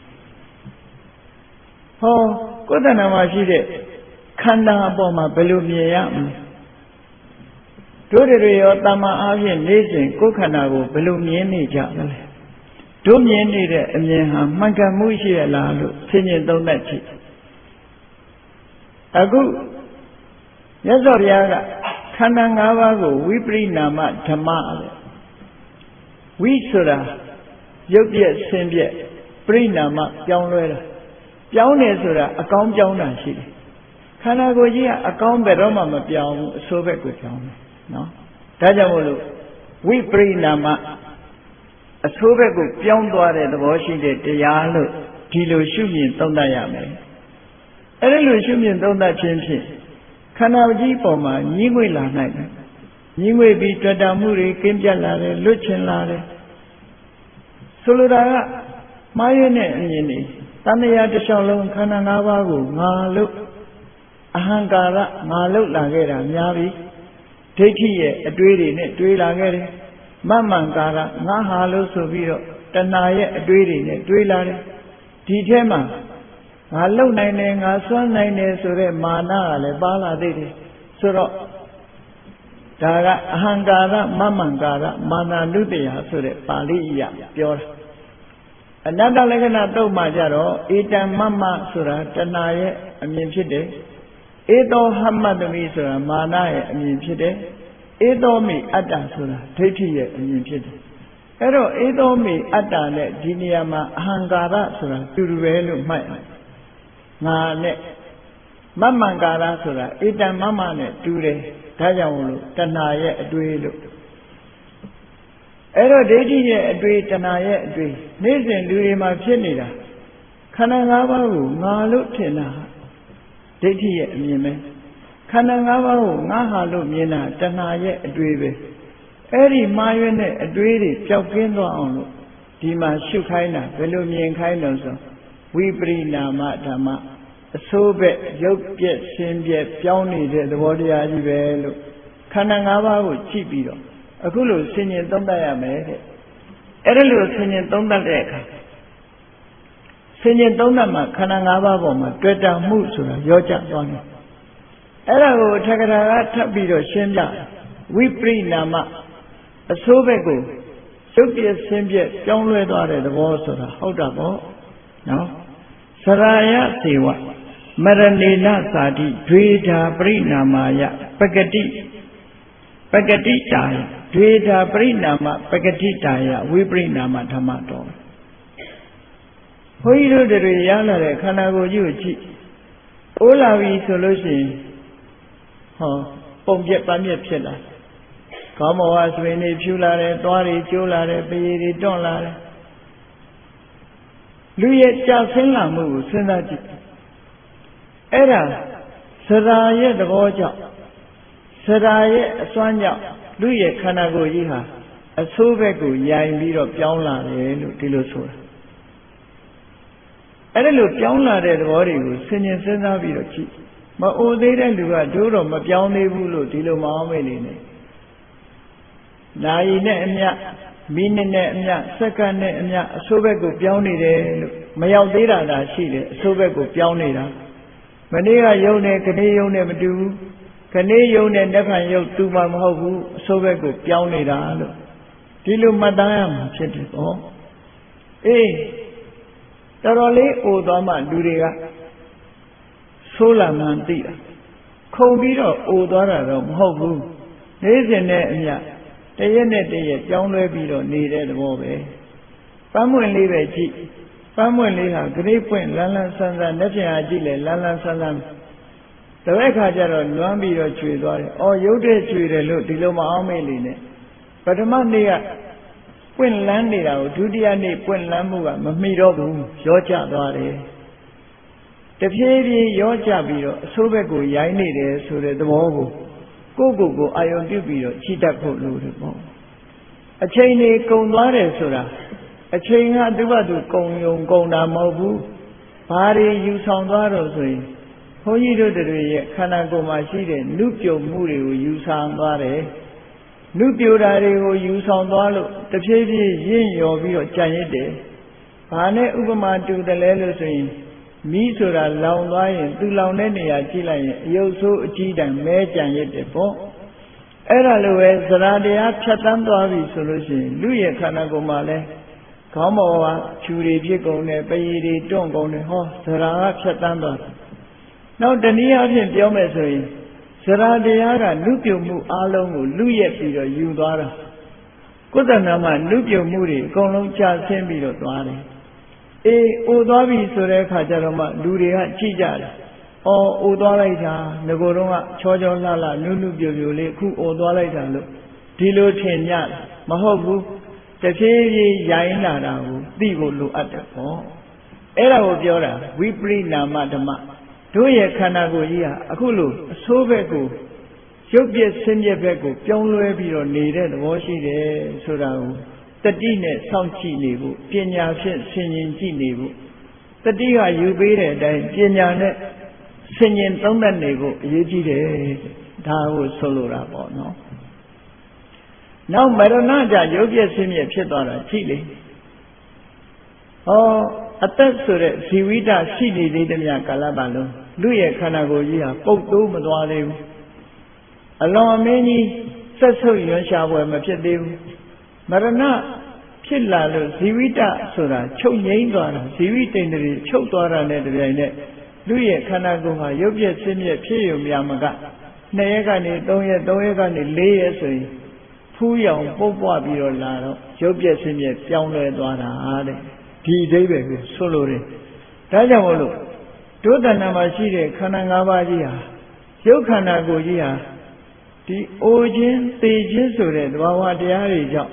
ဟောကိုယ်တဏ္ဍာမှာရှိတဲ့ခန္ဓာအပေါ်မှာဘယ်လိုမြင်ရမလဲတို့တွေရောတမ္မာအားဖြင့်နေ့စဉ်ကိုယ်ခန္ဓာကိုဘယ်လိုမြင်နေကြမလဲတို့မြင်နေတဲ့အမြင်ဟာမှန်ကန်မှုရှိရလားလို့ဆင်ញင်သုံးသပ်ကြည့်အခုမြတ်စွာဘုရားကခန္ဓာ၅ပါးကိုဝိပရိနာမဓမ္မတဲ့ဝိဆိုတာရုပ်ပြည့်ဆင်းပြည့်ပရိနာမပြောင်းလဲတာပြောင်းတယ်ဆိုတာအကောင်းပြောင်းတာရှိတယ်ခန္ဓာကိုယ်ကြီးကအကောင်းဘယ်တော့မှမပြောင်းဘူးအဆိုးဘက်ကိုပြောင်းတယ်နော်ဒါကြောင့်မို့လို့ဝိပရိနာမအဆိုးဘက်ကိုပြောင်းသွားတဲ့သဘောရှိတဲ့တရားလို့ဒီလိုရှုမြင်သုံးသပ်ရမယ်အဲ့ဒီလိုရှုမြင်သုံးသပ်ခြင်းဖြင့်ခန္ဓာကြီးပေါ်မှာညှိငွေလာနိုင်တယ်ညှိငွေပြီးတွေ့တာမှုတွေကင်းပြတ်လာတယ်လွတ်ချင်လာတယ်ဆိုလိုတာကမှားရတဲ့အမြင်တွေတဏှာတစ်လျှောက်လုံးခန္ဓာ၅ပါးကိုငါလို့အဟံကာရငါလို့လာခဲ့တာများပြီဒိဋ္ဌိရဲ့အတွေးတွေနဲ့တွေးလာခဲ့တယ်မမှန်ကာရငါဟာလို့ဆိုပြီးတော့တဏှာရဲ့အတွေးတွေနဲ့တွေးလာတယ်ဒီထဲမှာငါလုံနိုင်တယ်ငါစွမ်းနိုင်တယ်ဆိုတဲ့မာနကလည်းပါလာသေးတယ်ဆိုတော့ဒါကအဟံကာရမမှန်ကာရမာနနုတ္တယဆိုတဲ့ပါဠိအရာပြောတာအနတ္တလက္ခဏာတုတ်မှကြတော့ဧတံမမဆိုတာတဏှာရဲ့အမြင်ဖြစ်တယ်ဧတောဟမတမိဆိုတာမာနရဲ့အမြင်ဖြစ်တယ်ဧတောမိအတ္တဆိုတာဒိဋ္ဌိရဲ့အမြင်ဖြစ်တယ်အဲ့တော့ဧတောမိအတ္တနဲ့ဒီနေရာမှာအဟံကာရဆိုတာတူတူပဲလို့မှတ်ရငါနဲ့မမံကာရဆိုတာဧတံမမနဲ့တူတယ်ဒါကြောင့်လို့တဏှာရဲ့အတွေ့လို့အဲ့တော့ဒိဋ္ဌိရဲ့အတွေ့တဏှာရဲ့အတွေ့နေ့စဉ်လူတွေမှာဖြစ်နေတာခန္ဓာ၅ပါးကိုငါလို့ထင်တာဒိဋ္ဌိရဲ့အမြင်ပဲခန္ဓာ၅ပါးကိုငါဟာလို့မြင်တာတဏှာရဲ့အတွေ့ပဲအဲ့ဒီမှားရွံ့တဲ့အတွေ့တွေပျောက်ကင်းသွားအောင်လို့ဒီမှာရှုခိုင်းတာဘယ်လိုမြင်ခိုင်းလို့ဆိုဝိပရိနာမဓမ္မအဆိုးဘက်ရုပ်ပြက်ဆင်းပြက်ပြောင်းနေတဲ့သဘောတရားကြီးပဲလို့ခန္ဓာ၅ပါးကိုကြည့်ပြီးတော့အခုလိုဆင်ញင်သုံးသပ်ရမယ်တဲ့အဲ့ဒါလို့ဆင်ញင်သုံးသပ်တဲ့အခါဆင်ញင်သုံးသပ်မှာခန္ဓာ၅ပါးပေါ်မှာတွေ့တာမှုဆိုတာရောကြသွားတယ်အဲ့ဒါကိုထက္ကရာကထပ်ပြီးတော့ရှင်းပြဝိပရိနာမအဆိုးဘက်ကိုရုပ်ပြက်ဆင်းပြက်ပြောင်းလဲသွားတဲ့သဘောဆိုတာဟုတ်တာပေါ့နော်စရာယစေဝမရဏေနသာတိဒွေဓာပရိနာမာယပကတိပကတိတာယဒွေဓာပရိနာမပကတိတာယဝိပရိနာမဓမ္မတော်ဘုန်းကြီးတို့တွေရလာတဲ့ခန္ဓာကိုယ်ကြီးကိုကြည့်အိုးလာပြီဆိုလို့ရှိရင်ဟောပုံပြက်ပန်းပြက်ဖြစ်လာခေါင်းပေါ်ကဆွေနေဖြူလာတယ်သွားတွေကျိုးလာတယ်ပရည်တွေတွန့်လာတယ်လူရဲ့ကြာဆင်းလာမှုကိုစဉ်းစားကြည့်အဲ့ဒါစရာရဲ့သဘောကြောင့်စရာရဲ့အစွမ်းကြောင့်လူရဲ့ခန္ဓာကိုယ်ကြီးဟာအဆိုးဘက်ကိုယိုင်ပြီးတော့ပြောင်းလာတယ်လို့ဒီလိုဆိုတာအဲ့ဒါလို့ပြောင်းလာတဲ့သဘောတွေကိုဆင်ញင်စဉ်းစားပြီးတော့ကြည့်မအိုသေးတဲ့လူကတို့တော့မပြောင်းသေးဘူးလို့ဒီလိုမအောင်မေ့နေနဲ့နာရီနဲ့အမျှမိနစ်နဲ့အမျှစက္ကန့်နဲ့အမျှအဆိုးဘက်ကိုပြောင်းနေတယ်လို့မရောက်သေးတာသာရှိတယ်အဆိုးဘက်ကိုပြောင်းနေတာမနေ့ကယုံနဲ့ခနေ့ယုံနဲ့မတူဘူးခနေ့ယုံနဲ့လက်ခံယုံတူမှမဟုတ်ဘူးအဆိုးဘက်ကိုပြောင်းနေတာလို့ဒီလိုမှတ်သားရမှာဖြစ်တယ်ပေါ့အေးတော်တော်လေးအိုသွားမှလူတွေကဆိုးလာမှန်းသိတာခုံပြီးတော့အိုသွားတာတော့မဟုတ်ဘူးနေ့စဉ်နဲ့အမျှတရက်နဲ့တရက်ကြောင်းလဲပြီးတော့နေတဲ့သဘောပဲပန်းမွင့်လေးပဲကြည့်ပန်းမွင့်လေးဟာဂရိပွင့်လန်းလန်းဆန်းဆန်းလက်ပြန်အားကြည့်လေလန်းလန်းဆန်းဆန်းတပည့်ခါကျတော့လွမ်းပြီးတော့ကျွေသွားတယ်အော်ရုပ်တဲ့ကျွေတယ်လို့ဒီလိုမအောင်မေ့လေနဲ့ပထမနေ့ကပွင့်လန်းနေတာကိုဒုတိယနေ့ပွင့်လန်းမှုကမမီတော့ဘူးရောကျသွားတယ်တဖြည်းဖြည်းရောကျပြီးတော့အဆိုးဘက်ကိုရိုင်းနေတယ်ဆိုတဲ့သဘောကိုကိုယ့်ကိုယ်ကိုအာယုံပြုပြီးတော့ခြိတတ်ဖို့လိုတယ်ပေါ့အချိန်တွေကုန်သွားတယ်ဆိုတာအချိန်ကသူ့ဘာသူကုန်ယုံကုန်တာမဟုတ်ဘူးဘာတွေယူဆောင်သွားတော့ဆိုရင်ဘုန်းကြီးတို့တွေရဲ့ခန္ဓာကိုယ်မှာရှိတဲ့နုပြုံမှုတွေကိုယူဆောင်သွားတယ်နုပြိုတာတွေကိုယူဆောင်သွားလို့တဖြည်းဖြည်းရင့်ရော်ပြီးတော့ကြံရစ်တယ်ဘာနဲ့ဥပမာတူတယ်လဲလို့ဆိုရင်မီးဆိုတာလောင်သွားရင်သူလောင်တဲ့နေရာကြည့်လိုက်ရင်အယုတ်ဆိုးအကြီးတန်းမဲကြံရစ်တယ်ပေါ့အဲ့ဒါလိုပဲသရတရားဖြတ်တန်းသွားပြီဆိုလို့ရှိရင်လူရဲ့ခန္ဓာကိုယ်မှာလဲခေါင်းပေါ်ကဖြူတွေဖြစ်ကုန်တယ်ပရည်တွေတွန့်ကုန်တယ်ဟောသရကဖြတ်တန်းသွားတယ်နောက်တနည်းအားဖြင့်ပြောမယ်ဆိုရင်သရတရားကလူပြုံမှုအလုံးကိုလူရက်ပြီးတော့ယူသွားတာကုသနာမှာလူပြုံမှုတွေအကုန်လုံးကြာဆင်းပြီးတော့သွားတယ်အေးအိုသွားပြီဆိုတဲ့အခါကျတော့မှလူတွေကကြည့်ကြတယ်။အော်အိုသွားလိုက်တာငကိုယ်တော့ကချောချောလှလှနုနုပြိုပြိုလေးအခုအိုသွားလိုက်တာလို့ဒီလိုထင်ကြမဟုတ်ဘူး။တတဖြည်းဖြည်းရိုင်းလာတာကိုသိဖို့လိုအပ်တယ်ပေါ့အဲ့ဒါကိုပြောတာဝိပရိနာမဓမ္မတို့ရဲ့ခန္ဓာကိုယ်ကြီးဟာအခုလိုအဆိုးဘက်ကိုရုပ်ပြည့်ဆင်းရဲဘက်ကိုပြောင်းလဲပြီးတော့နေတဲ့သဘောရှိတယ်ဆိုတာကိုတတိနဲ့စောင့်ကြည့်နေဖို့ပညာဖြင့်ဆင်ခြင်ကြည့်နေဖို့တတိကယူပေးတဲ့အတိုင်းပညာနဲ့ဆင်ခြင်သုံးသပ်နေဖို့အရေးကြီးတယ်ဒါကိုဆိုလိုတာပေါ့နော်နောက်မရဏကြရုပ်ပြည့်ဆင်းရဲဖြစ်သွားတာကြည့်လေဟောအသက်ဆိုတဲ့ဇီဝိတရှိနေသေးတဲ့မြတ်ကာလပတ်လုံးလူရဲ့ခန္ဓာကိုယ်ကြီးဟာပုတ်တိုးမသွားသေးဘူးအလွန်အမင်းကြီးဆက်ဆုပ်ရွံ့ရှားပွဲမဖြစ်သေးဘူးမရဏဖြစ်လာလို့ဇီဝိတဆိုတာချုပ်ငိမ့်သွားတာဇီဝိတ္တိန်တွေချုပ်သွားတာနဲ့တပြိုင်နက်လူရဲ့ခန္ဓာကိုယ်ဟာရုပ်ပြည့်ဆင်းရဲဖြစ်ရုံများမကနှစ်ရက်ကနေသုံးရက်သုံးရက်ကနေလေးရက်ဆိုရင်ဖူးရောင်ပုတ်ပွားပြီးတော့လာတော့ရုပ်ပြည့်ဆင်းရဲပြောင်းလဲသွားတာတဲ့ဒီအဓိပ္ပာယ်ကိုဆိုလိုတယ်ဒါကြောင့်မို့လို့ဒုသဏ္ဍာန်မှာရှိတဲ့ခန္ဓာ၅ပါးကြီးဟာရုပ်ခန္ဓာကိုယ်ကြီးဟာဒီအိုခြင်းသေခြင်းဆိုတဲ့သဘာဝတရားတွေကြောင့်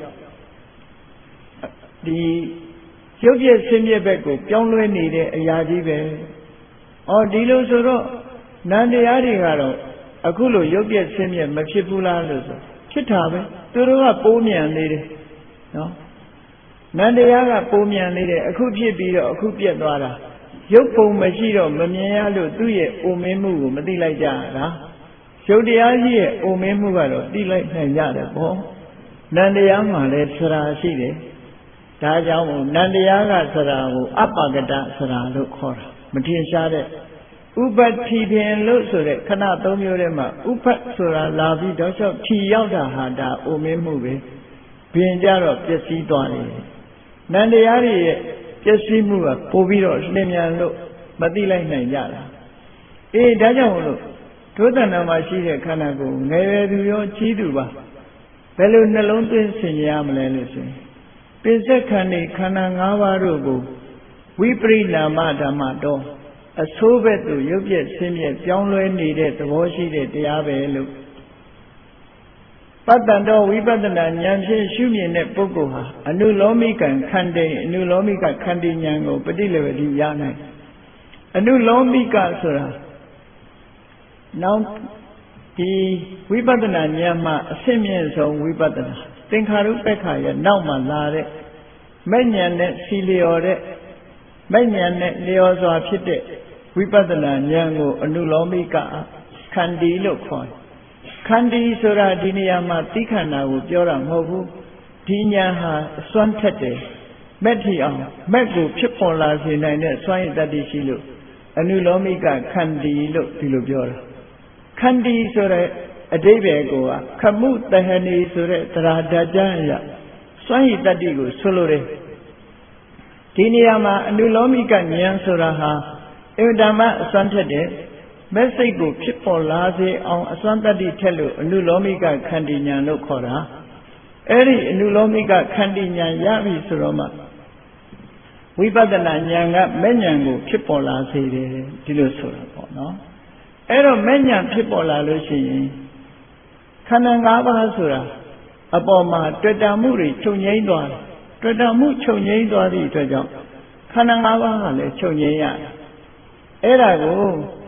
ဒီရုပ်ပြည့်ဆင်းရဲဘက်ကိုပြောင်းလဲနေတဲ့အရာကြီးပဲ။အော်ဒီလိုဆိုတော့နန္တရားတွေကတော့အခုလိုရုပ်ပြည့်ဆင်းရဲမဖြစ်ဘူးလားလို့ဆိုဖြစ်တာပဲ။သူတို့ကပိုးမြန်နေတယ်နော်။နန္တရားကပိုးမြန်နေတယ်အခုဖြစ်ပြီးတော့အခုပြတ်သွားတာရုပ်ပုံမရှိတော့မမြင်ရလို့သူ့ရဲ့အိုမင်းမှုကိုမသိလိုက်ကြတာ။ရုပ်တရားကြီးရဲ့အိုမင်းမှုကတော့သိလိုက်နိုင်ကြတယ်ပေါ့။နန္တရားမှလည်းဆရာရှိတယ်။ဒါကြောင့်မို့နန္တရားကဆရာကိုအပ္ပကတဆရာလို့ခေါ်တာမထင်ရှားတဲ့ဥပတိပင်လို့ဆိုတဲ့ခဏသုံးမျိုးထဲမှာဥပဆိုတာလာပြီးတော့ချောဖြီရောက်တာဟာဒါအိုမင်းမှုပဲဘင်ကြတော့ပျက်စီးသွားတယ်နန္တရားတွေရဲ့ပျက်စီးမှုကပိုပြီးတော့လျင်မြန်လို့မသိလိုက်နိုင်ကြတာအေးဒါကြောင့်လို့ဒုသဏ္ဍာန်မှာရှိတဲ့ခန္ဓာကိုယ်ငယ်ရွယ်သူရောကြီးသူပါဘယ်လိုနှလုံးသွင်းဆင်ခြင်ရမလဲလို့ဆိုရင်ပိစက္ခဏိခန္ဓာ၅ပါးတို့ကိုဝိပရိနာမဓမ္မတော့အဆိုးဘက်သို့ရုပ်ပြည့်ဆင်းရဲပြောင်းလဲနေတဲ့သဘောရှိတဲ့တရားပဲလို့ပတ္တန်တော်ဝိပဿနာဉာဏ်ဖြင့်ရှုမြင်တဲ့ပုဂ္ဂိုလ်ဟာအနုလောမိကံခန္တိအနုလောမိကခန္တိဉာဏ်ကိုပฏิလဝတိရနိုင်အနုလောမိကဆိုတာနောက်ဒီဝိပဿနာဉာဏ်မှာအဆင့်မြင့်ဆုံးဝိပဿနာသင်္ခါရုပ္ပခါရဲ့နောက်မှလာတဲ့မဲ့ဉာဏ်နဲ့စီလျော်တဲ့မဲ့ဉာဏ်နဲ့လျော်စွာဖြစ်တဲ့ဝိပဿနာဉာဏ်ကိုအနုလောမိကခန္တီလို့ခေါ်တယ်ခန္တီဆိုတာဒီနေရာမှာသိခန္ဓာကိုပြောတာမဟုတ်ဘူးဒီဉာဏ်ဟာအစွမ်းထက်တယ်မဲ့ထီအောင်မဲ့ကိုဖြစ်ပေါ်လာစေနိုင်တဲ့စွမ်းရည်တတ္တိရှိလို့အနုလောမိကခန္တီလို့ဒီလိုပြောတာခန္တီဆိုတဲ့အဓိပ္ပာယ်ကိုခမှုတဟဏီဆိုတဲ့တရားဓာတ်ကြမ်းရစွမ်းရည်တတ္တိကိုဆိုလိုတယ်ဒီနေရာမှာအနုလောမိကဉာဏ်ဆိုတာဟာအင်တမအစွမ်းထက်တယ်မဲ့စိတ်ကိုဖြစ်ပေါ်လာစေအောင်အစွမ်းတတ္တိထက်လို့အနုလောမိကခန္တီဉာဏ်လို့ခေါ်တာအဲ့ဒီအနုလောမိကခန္တီဉာဏ်ရပြီဆိုတော့မှဝိပဿနာဉာဏ်ကမဲ့ဉာဏ်ကိုဖြစ်ပေါ်လာစေတယ်ဒီလိုဆိုတာပေါ့နော်အဲ့တော့မဲ့ဉာဏ်ဖြစ်ပေါ်လာလို့ရှိရင်ခန္ဓာ၅ပါးဆိုတာအပေါ်မှာတွေ့တာမှုတွေချုပ်ငြိမ်းသွားတယ်တွေ့တာမှုချုပ်ငြိမ်းသွားသည့်အတွက်ကြောင့်ခန္ဓာ၅ပါးကလည်းချုပ်ငြိမ်းရတယ်အဲ့ဒါကို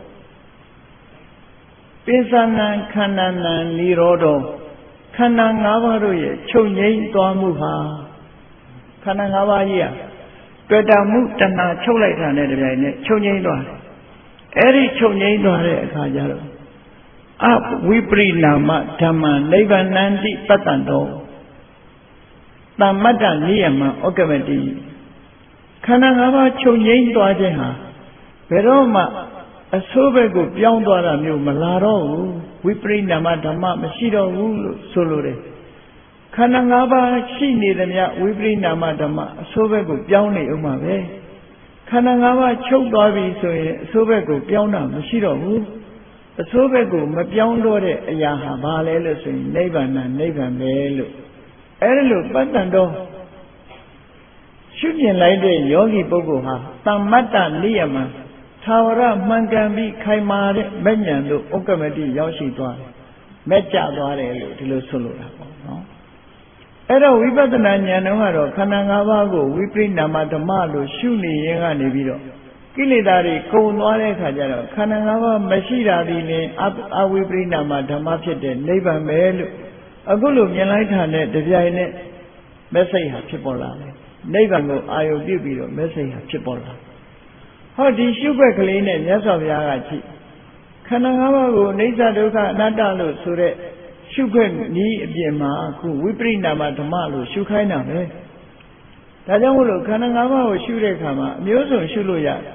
ပိဿနံခန္ဓာနံនិရောဓောခန္ဓာ၅ပါးတို့ရဲ့ချုပ်ငြိမ်းသွားမှုဟာခန္ဓာ၅ပါးကြီးဟာတွေ့တာမှုတဏှာချုပ်လိုက်တာနဲ့တပြိုင်နက်ချုပ်ငြိမ်းသွားတယ်အဲ့ဒီချုပ်ငြိမ်းသွားတဲ့အခါကျတော့အဝိပရိနာမဓမ္မနိဗ္ဗာနန္တိပတ္တံတော်သမ္မတ္တနိယမဩကမတိခန္ဓာ၅ပါးချုပ်ငြိမ်းသွားခြင်းဟာဘယ်တော့မှအဆိုးဘက်ကိုပြောင်းသွားတာမျိုးမလာတော့ဘူးဝိပရိနာမဓမ္မမရှိတော့ဘူးလို့ဆိုလိုတယ်ခန္ဓာ၅ပါးရှိနေသမျှဝိပရိနာမဓမ္မအဆိုးဘက်ကိုပြောင်းနေဥမှာပဲခန္ဓာ၅ပါးချုပ်သွားပြီဆိုရင်အဆိုးဘက်ကိုပြောင်းတာမရှိတော့ဘူးအဆိုးဘက်ကိုမပြောင်းတော့တဲ့အရာဟာဘာလဲလို့ဆိုရင်နိဗ္ဗာန်နိဗ္ဗာန်ပဲလို့အဲ့လိုပတ္တန်တော်ရှုမြင်လိုက်တဲ့ယောဂီပုဂ္ဂိုလ်ဟာသမ္မတ္တနိယမသာဝရမှန်ကန်ပြီးခိုင်မာတဲ့မဲ့ဉာဏ်တို့ဥက္ကမတိရောက်ရှိသွားတယ်မဲ့ကြသွားတယ်လို့ဒီလိုဆိုလိုတာပေါ့နော်အဲ့တော့ဝိပဿနာဉာဏ်တော့ကတော့ခန္ဓာ၅ပါးကိုဝိပရိနာမဓမ္မလို့ရှုနေရင်ကနေပြီးတော့ကိလေသာတွေကုန်သွားတဲ့အခါကျတော့ခန္ဓာ၅ပါးမရှိတာဒီလေအဝိပရိနာမဓမ္မဖြစ်တဲ့နိဗ္ဗာန်ပဲလို့အခုလိုမြင်လိုက်တာနဲ့တပြိုင်နက်မက်ဆေ့ဟာဖြစ်ပေါ်လာတယ်နိဗ္ဗာန်ကိုအာရုံပြုပြီးတော့မက်ဆေ့ဟာဖြစ်ပေါ်လာဟောဒီရှုွက်ကလေးနဲ့မြတ်စွာဘုရားကကြည့်ခန္ဓာ၅ပါးကိုအနိစ္စဒုက္ခအနတ္တလို့ဆိုတဲ့ရှုခွက်ဤအပြင်မှာအခုဝိပရိနာမဓမ္မလို့ရှုခိုင်းတာပဲဒါကြောင့်မို့လို့ခန္ဓာ၅ပါးကိုရှုတဲ့အခါမှာအမျိုးစုံရှုလို့ရတယ်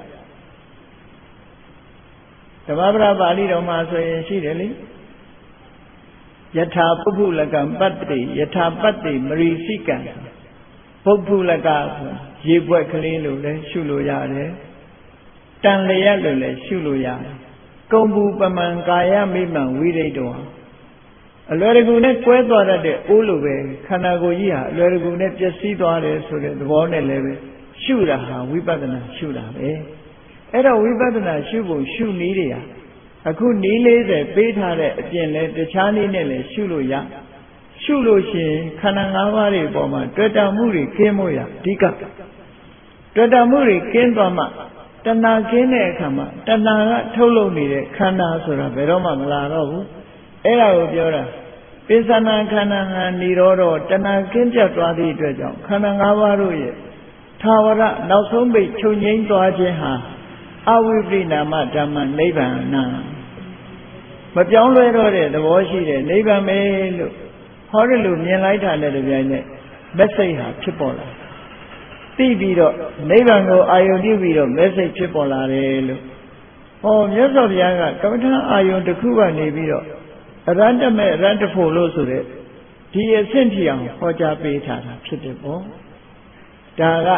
တဘာဝပါဠိတော်မှာဆိုရင်ရှိတယ်လေယထာပုဗ္ဗုလကံပတ္တိယထာပတ္တိမရိစိကံပုဗ္ဗုလကဆိုရေပွက်ကလေးလို့လည်းရှုလို့ရတယ်တန်လျက်လို့လည်းရှုလို့ရတယ်ကုံဘူးပမံကာယမိမံဝိရိတ္တောအလွယ်တကူနဲ့ကွဲသွားတတ်တဲ့အိုးလိုပဲခန္ဓာကိုယ်ကြီးဟာအလွယ်တကူနဲ့ပျက်စီးသွားတယ်ဆိုတဲ့သဘောနဲ့လည်းပဲရှုတာဟာဝိပဿနာရှုတာပဲအဲ့တော့ဝိပဿနာရှုဖို့ရှုနည်းတွေဟာအခုနည်းလေးတွေပေးထားတဲ့အပြင်လဲတခြားနည်းနဲ့လည်းရှုလို့ရရှုလို့ရှိရင်ခန္ဓာ၅ပါးတွေပေါ်မှာတွေ့တာမှုတွေကင်းမို့ရအဓိကတွေ့တာမှုတွေကင်းသွားမှတဏှာကင်းတဲ့အခါမှာတဏှာကထုတ်လုပ်နေတဲ့ခန္ဓာဆိုတာဘယ်တော့မှမလာတော့ဘူးအဲ့ဒါကိုပြောတာပိဿနာခန္ဓာငါនិရောဓတဏှာကင်းပြတ်သွားသည့်အတွက်ကြောင့်ခန္ဓာ၅ပါးတို့ရဲ့သာဝရနောက်ဆုံးပိတ်ချုပ်ငြိမ်းသွားခြင်းဟာအဝိပရိနာမဓမ္မနိဗ္ဗာန်မပြောင်းလဲတော့တဲ့သဘောရှိတဲ့နိဗ္ဗာန်ပဲလို့ဟောတယ်လို့မြင်လိုက်တာနဲ့တပြိုင်နက်မက်ဆေ့ဟာဖြစ်ပေါ်လာသိပြီးတော့နိဗ္ဗာန်ကိုအာယုံပြုပြီးတော့မက်ဆေ့ဖြစ်ပေါ်လာတယ်လို့ဟောမြတ်စွာဘုရားကကမ္မထာအာယုံတစ်ခုကနေပြီးတော့အရတ္တမဲ့အရတ္တဖို့လို့ဆိုတဲ့ဒီအဆင့်ထိအောင်ဟောကြားပေးထားတာဖြစ်တယ်ပေါ့ဒါက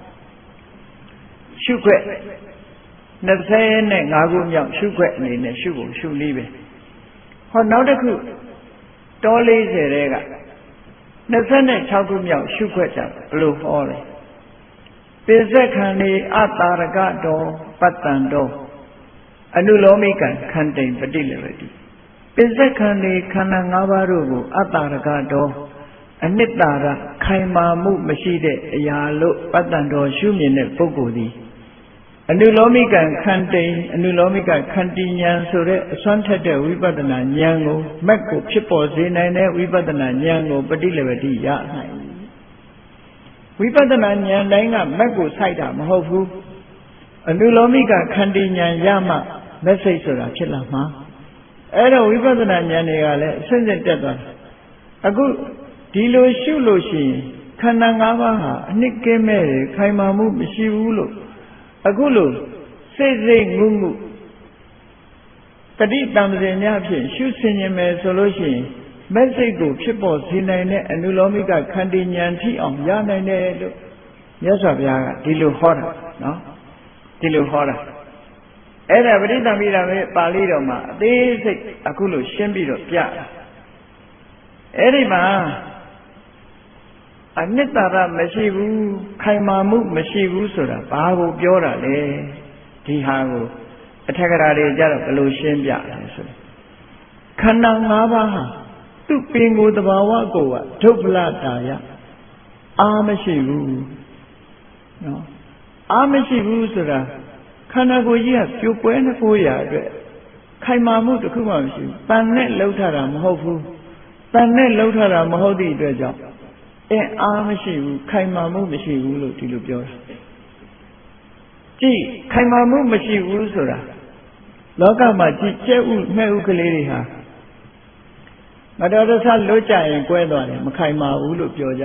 ရှုခွက်နှစ်ဆယ်နဲ့ငါးခုမြောက်ရှုခွက်အနေနဲ့ရှုဖို့ရှုနည်းပဲဟောနောက်တစ်ခုတောလေးဆယ်တဲ့ကနှစ်ဆယ်နဲ့ခြောက်ခုမြောက်ရှုခွက်ကြဘယ်လိုဟောလဲပိစက္ခဏီအတာရကတောပတ္တံတောအနုလောမိကံခန္တိပฏิလေဝတိပိစက္ခဏီခန္ဓာ၅ပါးတို့ကိုအတာရကတောအနှစ်သာရခိုင်မာမှုမရှိတဲ့အရာလို့ပတ္တံတော်ရှုမြင်တဲ့ပုဂ္ဂိုလ်သည်အနုလောမိကံခန္တိအနုလောမိကခန္တိဉာဏ်ဆိုတဲ့အစွမ်းထက်တဲ့ဝိပဿနာဉာဏ်ကိုမက်ကိုဖြစ်ပေါ်စေနိုင်တဲ့ဝိပဿနာဉာဏ်ကိုပฏิလေဝတိရနိုင်ဝိပဿနာဉာဏ်တိုင်းကမက်ကိုစိုက်တာမဟုတ်ဘူးအနုလောမိကခန္တိဉာဏ်ရမှမက်စိတ်ဆိုတာဖြစ်လာမှာအဲ့တော့ဝိပဿနာဉာဏ်တွေကလည်းအစဉ်စဉ်တက်သွားအခုဒီလိုရှုလို့ရှိရင်ခန္ဓာ၅ပါးဟာအနှစ်ကင်းမဲ့တယ်ခိုင်မာမှုမရှိဘူးလို့အခုလို့စိတ်စိတ်ငုံငုတတိတံပဇင်များဖြင့်ရှုဆင်ခြင်းပဲဆိုလို့ရှိရင်မက်စိတ်ကိုဖြစ်ပေါ်စေနိုင်တဲ့အနုလောမိကခန္တီဉာဏ်ထိအောင်ရနိုင်တယ်လို့မြတ်စွာဘုရားကဒီလိုဟောတာနော်ဒီလိုဟောတာအဲ့ဒါပဋိသမိတာပဲပါဠိတော်မှာအသေးစိတ်အခုလို့ရှင်းပြီးတော့ပြအဲ့ဒီမှာအနှစ်သာရမရှိဘူးခိုင်မာမှုမရှိဘူးဆိုတာဘာကိုပြောတာလဲဒီဟာကိုအထက်ကရာတွေကြတော့ဘယ်လိုရှင်းပြလဲဆိုခန္ဓာ၅ပါးဟာသူ့ပင်ကိုယ်တဘာဝကိုကဒုဗ္ဗလတာယအာမရှိဘူးနော်အာမရှိဘူးဆိုတာခန္ဓာကိုယ်ကြီးကပြိုကွဲနေဖို့ရအတွက်ခိုင်မာမှုတစ်ခုမှမရှိဘူးတန်နဲ့လှုပ်ထတာမဟုတ်ဘူးတန်နဲ့လှုပ်ထတာမဟုတ်သည့်အတွက်ကြောင့်အင်းအားမရှိဘူးခိုင်မာမှုမရှိဘူးလို့ဒီလိုပြောတာကြည့်ခိုင်မာမှုမရှိဘူးဆိုတာလောကမှာကြည့်ကျဲဥမှဲ့ဥကလေးတွေဟာမတော်တဆလွတ်ကြရင်ကွဲသွားတယ်မခိုင်မာဘူးလို့ပြောကြ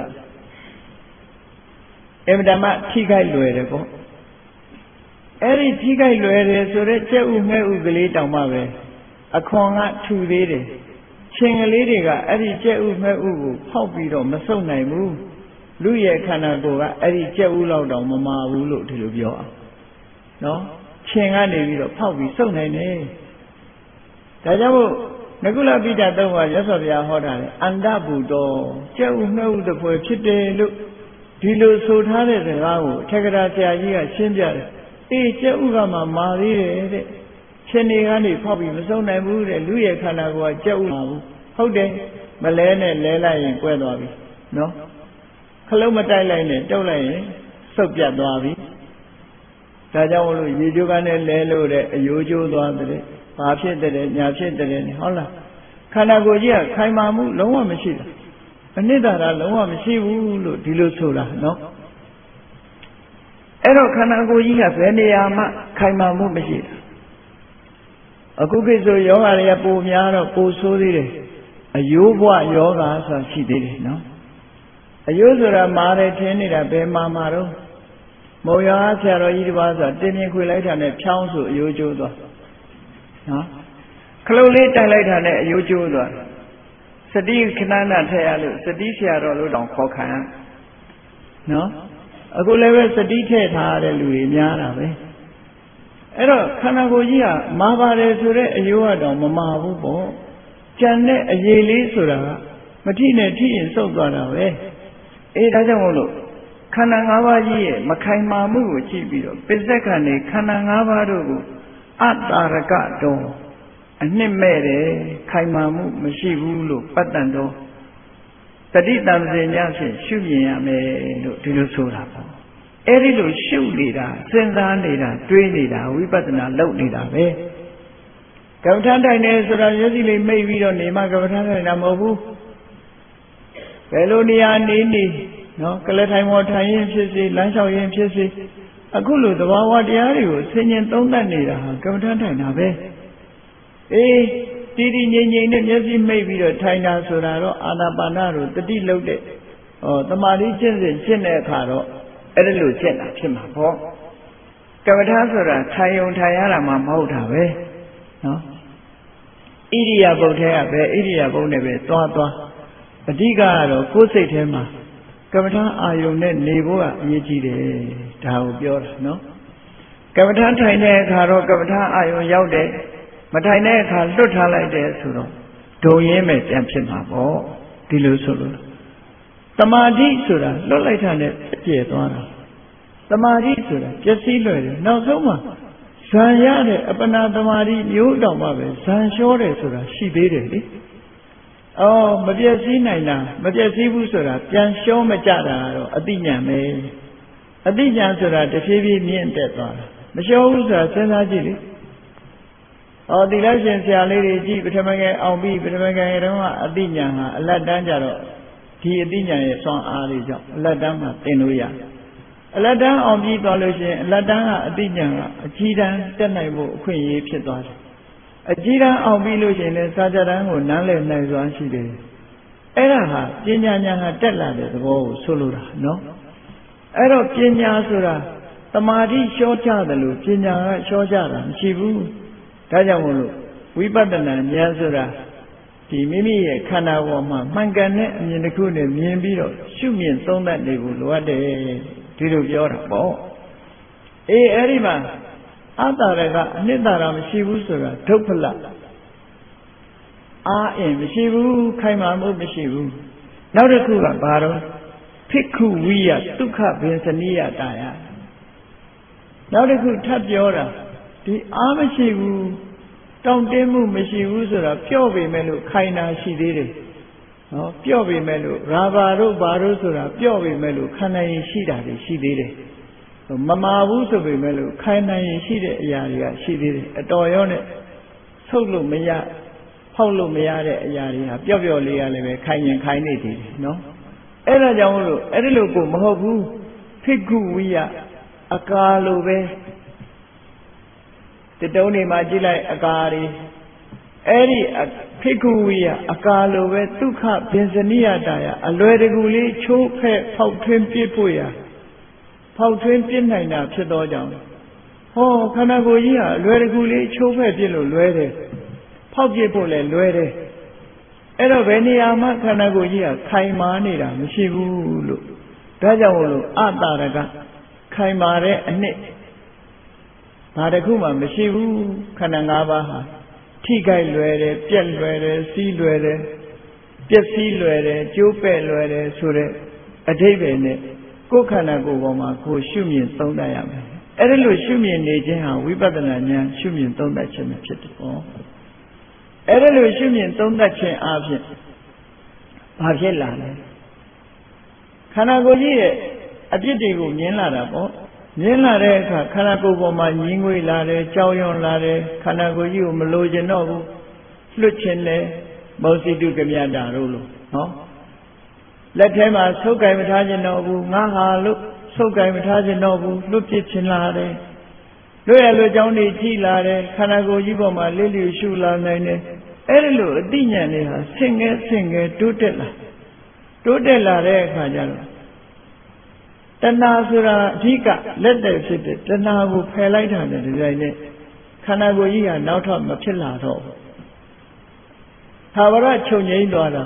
အင်မတန်မှထိခိုက်လွယ်တယ်ပေါ့အဲ့ဒီထိခိုက်လွယ်တယ်ဆိုတော့ကျဲဥမှဲ့ဥကလေးတောင်မှပဲအခွန်ကထူသေးတယ်ရှင်ကလေးတွေကအဲ့ဒီကြက်ဥမဲ့ဥကိုဖောက်ပြီးတော့မဆုပ်နိုင်ဘူးလူရဲ့ခန္ဓာကိုယ်ကအဲ့ဒီကြက်ဥလောက်တောင်မမာဘူးလို့ဒီလိုပြောအောင်နော်ရှင်ကနေပြီးတော့ဖောက်ပြီးဆုပ်နိုင်တယ်ဒါကြောင့်မို့နကုလပိဋကသုံးပါးရသော်ဗျာဟောတာလေအန္တဘူတော်ကြက်ဥမဲ့ဥတစ်ပွဲဖြစ်တယ်လို့ဒီလိုဆိုထားတဲ့စကားကိုအထက်ကရာဆရာကြီးကရှင်းပြတယ်အေးကြက်ဥကမှမာသေးတယ်တဲ့ရှင်တွေကနေဖောက်ပြီးမစုံနိုင်ဘူးတဲ့လူရဲ့ခန္ဓာကိုယ်ကကြက်ဥမှာဘူးဟုတ်တယ်မလဲနဲ့လဲလိုက်ရင်ကွဲသွားပြီနော်ခလုံးမတိုက်လိုက်နဲ့တုတ်လိုက်ရင်စုပ်ပြတ်သွားပြီဒါကြောင့်မလို့ရေချိုးကနဲ့လဲလို့တဲ့အယိုးကျိုးသွားတဲ့ဘာဖြစ်တဲ့ညာဖြစ်တဲ့ဟုတ်လားခန္ဓာကိုယ်ကြီးကခိုင်မာမှုလုံးဝမရှိဘူးအနိတ္တရာလုံးဝမရှိဘူးလို့ဒီလိုဆိုတာနော်အဲ့တော့ခန္ဓာကိုယ်ကြီးကဘယ်နေရာမှခိုင်မာမှုမရှိဘူးအခုကိစ္စယောဂတွေကပိုများတော့ပိုဆိုးသေးတယ်အယိုးဘဝယောဂဆိုတာရှိသေးတယ်နော်အယိုးဆိုတာမာတယ်ထင်းနေတာဘယ်မှာမှာတော့မုံရွာဆရာတော်ကြီးတစ်ပါးဆိုတာတင်းမြင်ခွေလိုက်တာနဲ့ဖြောင်းဆိုအယိုးကျိုးသွားနော်ခလုတ်လေးတိုက်လိုက်တာနဲ့အယိုးကျိုးသွားစတိခဏနာထည့်ရလို့စတိဆရာတော်လို့တောင်ခေါ်ခံနော်အခုလည်းပဲစတိထည့်ထားရတဲ့လူတွေများတာပဲအဲ့တော့ခန္ဓာကိုယ်ကြီးကမာပါတယ်ဆိုတဲ့အယိုးကတော့မမာဘူးပေါ့ကြံတဲ့အရေးလေးဆိုတာကမထိနဲ့ထိရင်စုပ်သွားတာပဲအေးဒါကြောင့်မို့လို့ခန္ဓာ၅ပါးကြီးရဲ့မခိုင်မာမှုကိုကြည့်ပြီးတော့ပစ္စက္ခဏေခန္ဓာ၅ပါးတို့ကိုအတ္တရကတော်အနှစ်မဲ့တယ်ခိုင်မာမှုမရှိဘူးလို့ပတ္တန်တော်တတိတံစင်များဖြင့်ရှုမြင်ရမယ်လို့ဒီလိုဆိုတာပေါ့အဲ့ဒီလိုရှုနေတာစဉ်းစားနေတာတွေးနေတာဝိပဿနာလုပ်နေတာပဲကမ္မထာတိုင်နေဆိုတာမျက်စိလေးမိတ်ပြီးတော့နေမှကမ္မထာတိုင်တာမဟုတ်ဘူးဘယ်လိုနေရာနေနေနော်ကလထိုင်မော်ထိုင်ရင်ဖြစ်စေလမ်းလျှောက်ရင်ဖြစ်စေအခုလိုသဘာဝတရားတွေကိုဆင်ញင်သုံးသပ်နေတာဟာကမ္မထာတိုင်တာပဲအေးတီတီငြိမ်ငြိမ်နဲ့မျက်စိမိတ်ပြီးတော့ထိုင်တာဆိုတာတော့အာနာပါနတို့တတိလုပ်တဲ့ဟောတမာတိကျင့်စဉ်ကျင့်တဲ့အခါတော့အဲ့ဒါလိုကျင့်တာဖြစ်မှာပေါ့ကမ္မထာဆိုတာထိုင်ုံထိုင်ရတာမှမဟုတ်တာပဲနော်ဣရိယာပုတ်ထဲကပဲဣရိယာပုတ်နဲ့ပဲသွားသွားအဓိကကတော့ကိုယ်စိတ်ထဲမှာကမ္မထာအာယုန်နဲ့နေဖို့ကအရေးကြီးတယ်ဒါကိုပြောတာနော်ကမ္မထာထိုင်တဲ့အခါတော့ကမ္မထာအာယုန်ရောက်တယ်မထိုင်တဲ့အခါလွတ်ထားလိုက်တယ်ဆိုတော့ဒုံရင်းမဲ့ပြန်ဖြစ်မှာပေါ့ဒီလိုဆိုလို့တမာတိဆိုတာလွတ်လိုက်တာနဲ့ပြည့်သွားတာတမာတိဆိုတာပျက်စီးလွယ်တယ်နောက်ဆုံးမှာဇံရတဲ့အပ္ပနာတမာတိမျိုးတောင်မှပဲဇံလျှောတယ်ဆိုတာရှိသေးတယ်လေအော်မပျက်စီးနိုင်တာမပျက်စီးဘူးဆိုတာပြန်လျှောမကြတာတော့အတိညာပဲအတိညာဆိုတာတဖြည်းဖြည်းမြင့်တက်သွားတာမလျှောဘူးဆိုတာစဉ်းစားကြည့်လေအော်ဒီလားရှင်ဆရာလေးတွေကြည့်ပထမကဲအောင်ပြီးပထမကဲတုန်းကအတိညာဟာအလတ်တန်းကြတော့ဒီအတိညာရဲ့စွမ်းအားတွေကြောင့်အလတ်တန်းမှာသင်လို့ရအလတ်တန်းအောင်ပြီးသွားလို့ရှိရင်အလတ်တန်းကအတိညာကအကြီးတန်းတက်နိုင်ဖို့အခွင့်အရေးဖြစ်သွားတယ်အကြီးတန်းအောင်ပြီးလို့ရှိရင်လည်းစာကြတန်းကိုနားလည်နိုင်စွာရှိတယ်အဲ့ဒါဟာပညာဉာဏ်ဟာတက်လာတဲ့သဘောကိုဆိုလိုတာနော်အဲ့တော့ပညာဆိုတာတမာတိလျှောကြတယ်လို့ပညာကလျှောကြတာမရှိဘူးဒါကြောင့်မို့လို့ဝိပဿနာဉာဏ်ဆိုတာဒီမိမိရဲ့ခန္ဓာပေါ်မှာမှန်ကန်တဲ့အမြင်တစ်ခုနဲ့မြင်ပြီးတော့ရှုမြင်သုံးသပ်နေဖို့လိုအပ်တယ်ဒီလိုပြောတာပေါ့အေးအဲ့ဒီမှာအတ္တရကအနှစ်သာရမရှိဘူးဆိုတာဒုက္ခလအာအင်မရှိဘူးခိုင်မာမှုမရှိဘူးနောက်တစ်ခုကဘာတော့ភិក្ခုဝိယဒုက္ခဗင်္စနိယတာယနောက်တစ်ခုထပ်ပြောတာဒီအားမရှိဘူးတောင့်တင်းမှုမရှိဘူးဆိုတာပြော့ပေမဲ့လို့ခိုင်တာရှိသေးတယ်နော်ပြော့ပေမဲ့လို့ရာဘာတို့ဘာတို့ဆိုတာပြော့ပေမဲ့လို့ခံနိုင်ရင်ရှိတာတွေရှိသေးတယ်မမာဘူးဆိုပေမဲ့လို့ခိုင်နိုင်ရင်ရှိတဲ့အရာတွေကရှိသေးတယ်အတော်ရောနဲ့ဆုပ်လို့မရဖောက်လို့မရတဲ့အရာတွေဟာပျော့ပျော့လေးရလည်းပဲခိုင်ရင်ခိုင်နေသေးတယ်နော်အဲ့ဒါကြောင့်မလို့အဲ့ဒီလိုကိုမဟုတ်ဘူးភិក្ခုဝိယအကာလိုပဲတတုံးနေမှာကြည့်လိုက်အကာတွေအဲ့ဒီភិក្ခုဝိယအကာလိုပဲဒုက္ခဗင်္စနိယတာယအလွယ်တကူလေးချိုးဖက်ဖောက်ထွင်းပြစ်ဖို့ရဖောက်ထွင်းပြစ်နိုင်တာဖြစ်သောကြောင့်ဟောခန္ဓာကိုယ်ကြီးဟာလွယ်တကူလေးချိုးဖက်ပြစ်လို့လွဲတယ်ဖောက်ပြစ်ဖို့လည်းလွဲတယ်အဲ့တော့ဘယ်နေရာမှာခန္ဓာကိုယ်ကြီးဟာခိုင်မာနေတာမရှိဘူးလို့ဒါကြောင့်မို့လို့အတ္တရကခိုင်မာတဲ့အနှစ်ဘာတစ်ခုမှမရှိဘူးခန္ဓာ၅ပါးဟာထိခိုက်လွယ်တယ်ပြက်လွယ်တယ်စီးလွယ်တယ်ပျက်စီးလွယ်တယ်ကျိုးပဲ့လွယ်တယ်ဆိုတဲ့အဓိပ္ပာယ်နဲ့ကိုယ်ခန္ဓာကိုယ်ပေါ်မှာကိုယ်ရှုမြင်သုံးသပ်ရမယ်အဲ့ဒါလို့ရှုမြင်နေခြင်းဟာဝိပဿနာဉာဏ်ရှုမြင်သုံးသပ်ခြင်းပဲဖြစ်တယ်ပေါ့အဲ့ဒါလို့ရှုမြင်သုံးသပ်ခြင်းအပြင်ဘာဖြစ်လာလဲခန္ဓာကိုယ်ကြီးရဲ့အပြစ်တွေကိုမြင်လာတာပေါ့မြင်လာတဲ့အခါခန္ဓာကိုယ်ပေါ်မှာညင်းငွေလာတယ်ကြောက်ရွံ့လာတယ်ခန္ဓာကိုယ်ကြီးကိုမလိုချင်တော့ဘူးလွတ်ချင်တယ်မောစိတုကမြတာတို့လို့နော်လက်ထဲမှာဆုပ်ကင်မထားချင်တော့ဘူးငါဟာလို့ဆုပ်ကင်မထားချင်တော့ဘူးလွတ်ပြစ်ချင်လာတယ်လွတ်ရလွတ်ကြောင်းတွေကြည်လာတယ်ခန္ဓာကိုယ်ကြီးပေါ်မှာလေးလျူရှုလာနိုင်တယ်အဲ့ဒီလိုအတိညာဉ်တွေဟာဆင့်ငယ်ဆင့်ငယ်တိုးတက်လာတိုးတက်လာတဲ့အခါကျတော့တဏှာဆိုတာအဓိကလက်တဲ့ဖြစ်တဲ့တဏှာကိုဖယ်လိုက်တာနဲ့ဒီတိုင်းနဲ့ခန္ဓာကိုယ်ကြီးဟာနောက်ထပ်မဖြစ်လာတော့ဘူးသာဝရချုပ်ငြိမ်းသွားတာ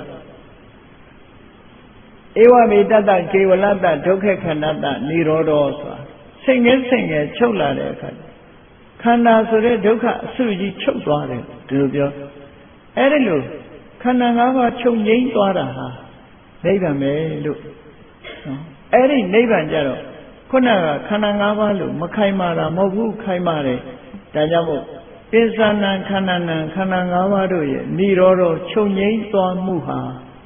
ဧဝမေတ္တကေဝလတ္တဒုက္ခခန္ဓတနိရောဓဆိုတာစိတ်ငယ်စိတ်ငယ်ချုပ်လာတဲ့အခါခန္ဓာဆိုတဲ့ဒုက္ခအစုကြီးချုပ်သွားတယ်ဒီလိုပြောအဲ့ဒီလိုခန္ဓာ၅ပါးချုပ်ငြိမ်းသွားတာဟာနိဗ္ဗာန်ပဲလို့နော်အဲ့ဒီနိဗ္ဗာန်ကြတော့ခုနကခန္ဓာ၅ပါးလို့မခိုင်မာတာမဟုတ်ဘူးခိုင်မာတယ်ဒါကြောင့်မို့ပိဿာဏံခန္ဓာဏံခန္ဓာ၅ပါးတို့ရဲ့နိရောဓချုပ်ငြိမ်းသွားမှုဟာ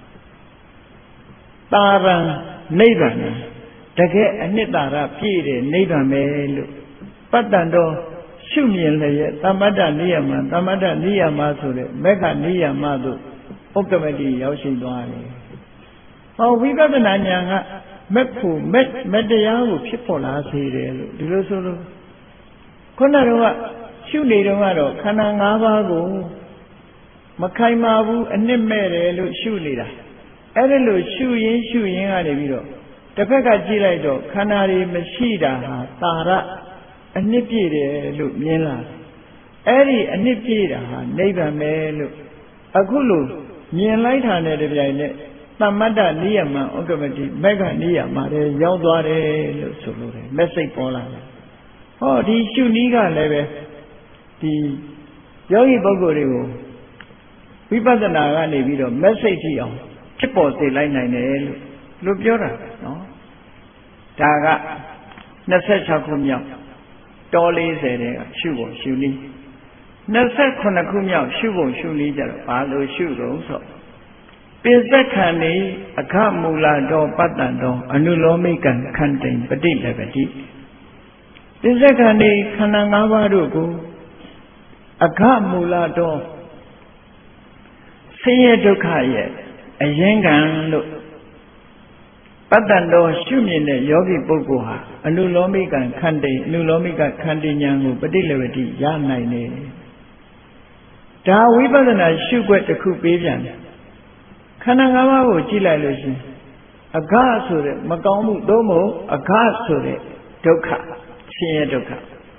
တာရံနိဗ္ဗာန်တကယ်အနှစ်သာရပြည့်တဲ့နိဗ္ဗာန်ပဲလို့ပတ္တန်တော်ရှုမြင်လျက်သမတ္တနိယမသမတ္တနိယမဆိုတဲ့မေဃနိယမတို့ဥက္ကမတိရောက်ရှိသွားတယ်။ဟောဝိပဿနာဉာဏ်ကမက်ဖို့မက်မတရားကိုဖြစ်ပေါ်လာစေတယ်လို့ဒီလိုဆိုလို့ခုနကတော့ရှုနေတော့ကတော့ခန္ဓာ၅ပါးကိုမခိုင်မာဘူးအနှစ်မဲ့တယ်လို့ရှုနေတာအဲ့ဒါလို့ရှုရင်းရှုရင်းကနေပြီးတော့တစ်ဖက်ကကြည့်လိုက်တော့ခန္ဓာတွေမရှိတာဟာတာရအနှစ်ပြည့်တယ်လို့မြင်လာအဲ့ဒီအနှစ်ပြည့်တာဟာနိဗ္ဗာန်ပဲလို့အခုလို့မြင်လိုက်တာနဲ့တပြိုင်နက်သမတ္တနိယမဥက္ကမတိမေဃနိယမတွေရောက်သွားတယ်လို့ဆိုလို့တယ်မက်စိတ်ပေါ်လာတယ်ဟောဒီရှုနည်းကလည်းပဲဒီယောဂီပုဂ္ဂိုလ်တွေကိုဝိပဿနာကနေပြီးတော့မက်စိတ်ကြည့်အောင်ဖြစ်ပေါ်စေလိုက်နိုင်တယ်လို့လို့ပြောတာနော်ဒါကနှစ်ဆယ့်ခြောက်ခုမြောက်တောလေးဆယ်တဲ့ကရှုဖို့ရှုနည်းနှစ်ဆယ့်ခုနှစ်ခုမြောက်ရှုဖို့ရှုနည်းကြတော့ဘာလို့ရှုတော့ဆိုပိစက္ခဏိအခမူလတော်ပတ္တန်တော်အနုလောမိကံခန္တိပฏิလည်းပတိပိစက္ခဏိခန္ဓာ၅ပါးတို့ကိုအခမူလတော်ဆင်းရဲဒုက္ခရဲ့အရင်ကံလို့ပတ္တန်တော်ရှုမြင်တဲ့ယောဂီပုဂ္ဂိုလ်ဟာအနုလောမိကံခန္တိအနုလောမိကခန္တိဉာဏ်ကိုပฏิလည်းပတိရနိုင်တယ်ဒါဝိပဿနာရှုွက်တစ်ခုပေးပြန်တယ်ခန္ဓာ၅ပါးကိုကြည့်လိုက်လို့ရှိရင်အဃဆိုတဲ့မကောင်းမှုသို့မဟုတ်အဃဆိုတဲ့ဒုက္ခဆင်းရဲဒုက္ခ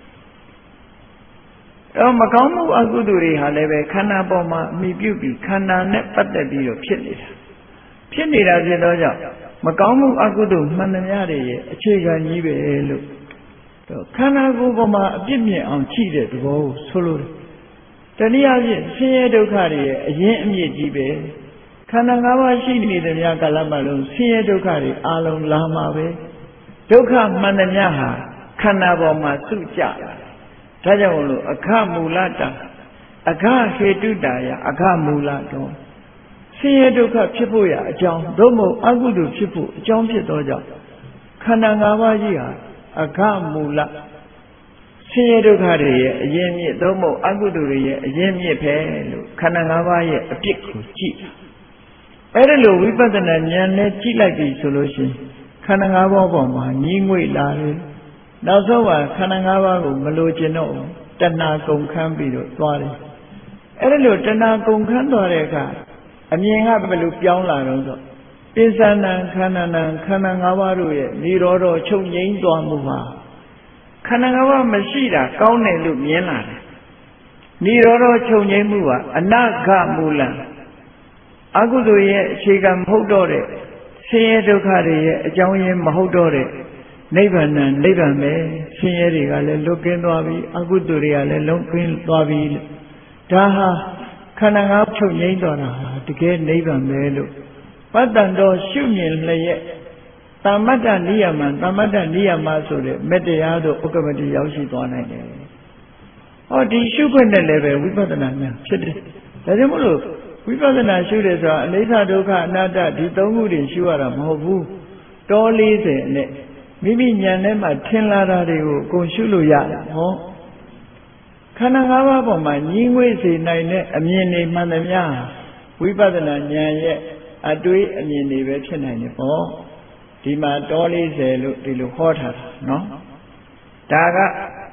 တော့မကောင်းမှုအကုသိုလ်တွေဟာလည်းပဲခန္ဓာပေါ်မှာအမိပြုပြီးခန္ဓာနဲ့ပတ်သက်ပြီးတော့ဖြစ်နေတာဖြစ်နေတာဖြစ်တော့ကြောင့်မကောင်းမှုအကုသိုလ်မှန်သမျှတွေရဲ့အခြေခံကြီးပဲလို့တော့ခန္ဓာကိုယ်ပေါ်မှာအပြစ်မြင်အောင်ကြည့်တဲ့သဘောကိုဆိုလိုတယ်တနည်းအားဖြင့်ဆင်းရဲဒုက္ခတွေရဲ့အရင်အမြစ်ကြီးပဲခန္ဓာ၅ပါးရှိနေသမျှကာလပတ်လုံးဆင်းရဲဒုက္ခတွေအလုံးလာမှာပဲဒုက္ခမှန်သမျှဟာခန္ဓာပေါ်မှာစုကြတာဒါကြောင့်လို့အခမူလတံအခဟေတုတာယအခမူလတော်ဆင်းရဲဒုက္ခဖြစ်ဖို့ရအကြောင်းသို့မဟုတ်အကုသိုလ်ဖြစ်ဖို့အကြောင်းဖြစ်သောကြောင့်ခန္ဓာ၅ပါးကြီးဟာအခမူလဆင်းရဲဒုက္ခတွေရဲ့အရင်မြစ်သို့မဟုတ်အကုသိုလ်တွေရဲ့အရင်မြစ်ပဲလို့ခန္ဓာ၅ပါးရဲ့အပြစ်ကိုကြည့်အဲ့ဒါလို့ဝိပဿနာဉာဏ်နဲ့ကြည့်လိုက်ပြီဆိုလို့ရှိရင်ခန္ဓာ၅ပါးပေါ်မှာညီးငွေ့လာတယ်နောက်ဆုံးကခန္ဓာ၅ပါးကိုမလိုချင်တော့တဏှာကုန်ခန်းပြီးတော့သွားတယ်အဲ့ဒါလို့တဏှာကုန်ခန်းသွားတဲ့အခါအမြင်ကဘယ်လိုပြောင်းလာတော့ဆိုပိဿာဏံခန္ဓာဏံခန္ဓာ၅ပါးတို့ရဲ့និရောဓချုပ်ငြိမ်းသွားမှုဟာခန္ဓာ၅ပါးမရှိတာကောင်းတယ်လို့မြင်လာတယ်និရောဓချုပ်ငြိမ်းမှုဟာအနဂမူလံအကုသိုလ်ရဲ့အခြေခံမဟုတ်တော့တဲ့ဆင်းရဲဒုက္ခတွေရဲ့အကြောင်းရင်းမဟုတ်တော့တဲ့နိဗ္ဗာန်နိဗ္ဗာန်ပဲဆင်းရဲတွေကလည်းလွတ်ကင်းသွားပြီအကုသိုလ်တွေကလည်းလုံးကင်းသွားပြီဒါဟာခန္ဓာ၅ပါးချုပ်ငြိမ်းသွားတာဟာတကယ်နိဗ္ဗာန်ပဲလို့ပတ္တန်တော်ရှုမြင်လျက်သမတ္တနိယမသမတ္တနိယမဆိုတဲ့မေတ္တရားတို့ဥက္ကမတိရောက်ရှိသွားနိုင်တယ်ဟောဒီရှုခွင့်နဲ့လည်းပဲဝိပဿနာဉာဏ်ဖြစ်တယ်ဒါကြောင့်မလို့ဝိပဿနာရှုတယ်ဆိုတာအနိစ္စဒုက္ခအနတ္တဒီသုံးခုတွေရှုရတာမဟုတ်ဘူးတတောလေးဆယ်နဲ့မိမိဉာဏ်ထဲမှာထင်လာတာတွေကိုအကုန်ရှုလို့ရတယ်ဟောခန္ဓာ၅ပါးပေါ်မှာညီငွေ့စေနိုင်တဲ့အမြင်တွေမှန်သမျှဝိပဿနာဉာဏ်ရဲ့အတွေးအမြင်တွေပဲဖြစ်နိုင်တယ်ပေါ့ဒီမှာတောလေးဆယ်လို့ဒီလိုဟောထားတာနော်ဒါက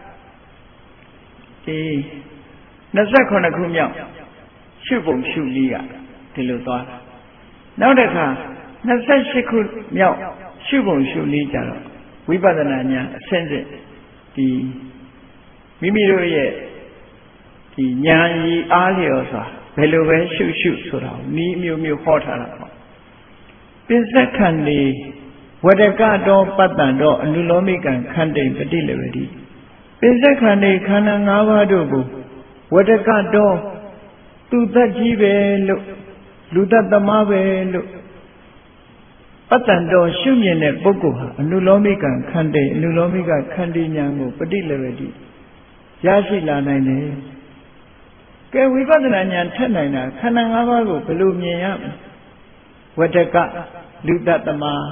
ဒီနှစ်ဆယ့်ခုနှစ်ခုမြောက်ရှုပုံရှုနည်းကဒီလိုသွားတာနောက်တစ်ခါနှစ်ဆယ့်ရှစ်ခုမြောက်ရှုပုံရှုနည်းကြတော့ဝိပဿနာဉာဏ်အဆင့်စစ်ဒီမိမိတို့ရဲ့ဒီဉာဏ်ရည်အားလျော်စွာဘယ်လိုပဲရှုရှုဆိုတာနီးမျိုးမျိုးဟောထားတာပေါ့ပစ္စက္ခန္ဒီဝတ္တကတောပတ္တံတောအနုလောမိကံခန္တိပฏิလဝတိပစ္စက္ခန္ဒီခန္ဓာ၅ပါးတို့ကိုဝတ္တကတောသူတတ်ကြီးပဲလို့လူတတ်သမားပဲလို့ပတ္တံတောရှုမြင်တဲ့ပုဂ္ဂိုလ်ဟာအနုလောမိကံခန္တိအနုလောမိကခန္တိဉာဏ်ကိုပฏิလဝတိရရှိလာနိုင်တယ်ကဲဝိပဿနာဉာဏ်ထက်နိုင်တာခန္ဓာ၅ပါးကိုဘယ်လိုမြင်ရမလဲဝတ္တကလူတတ်သမား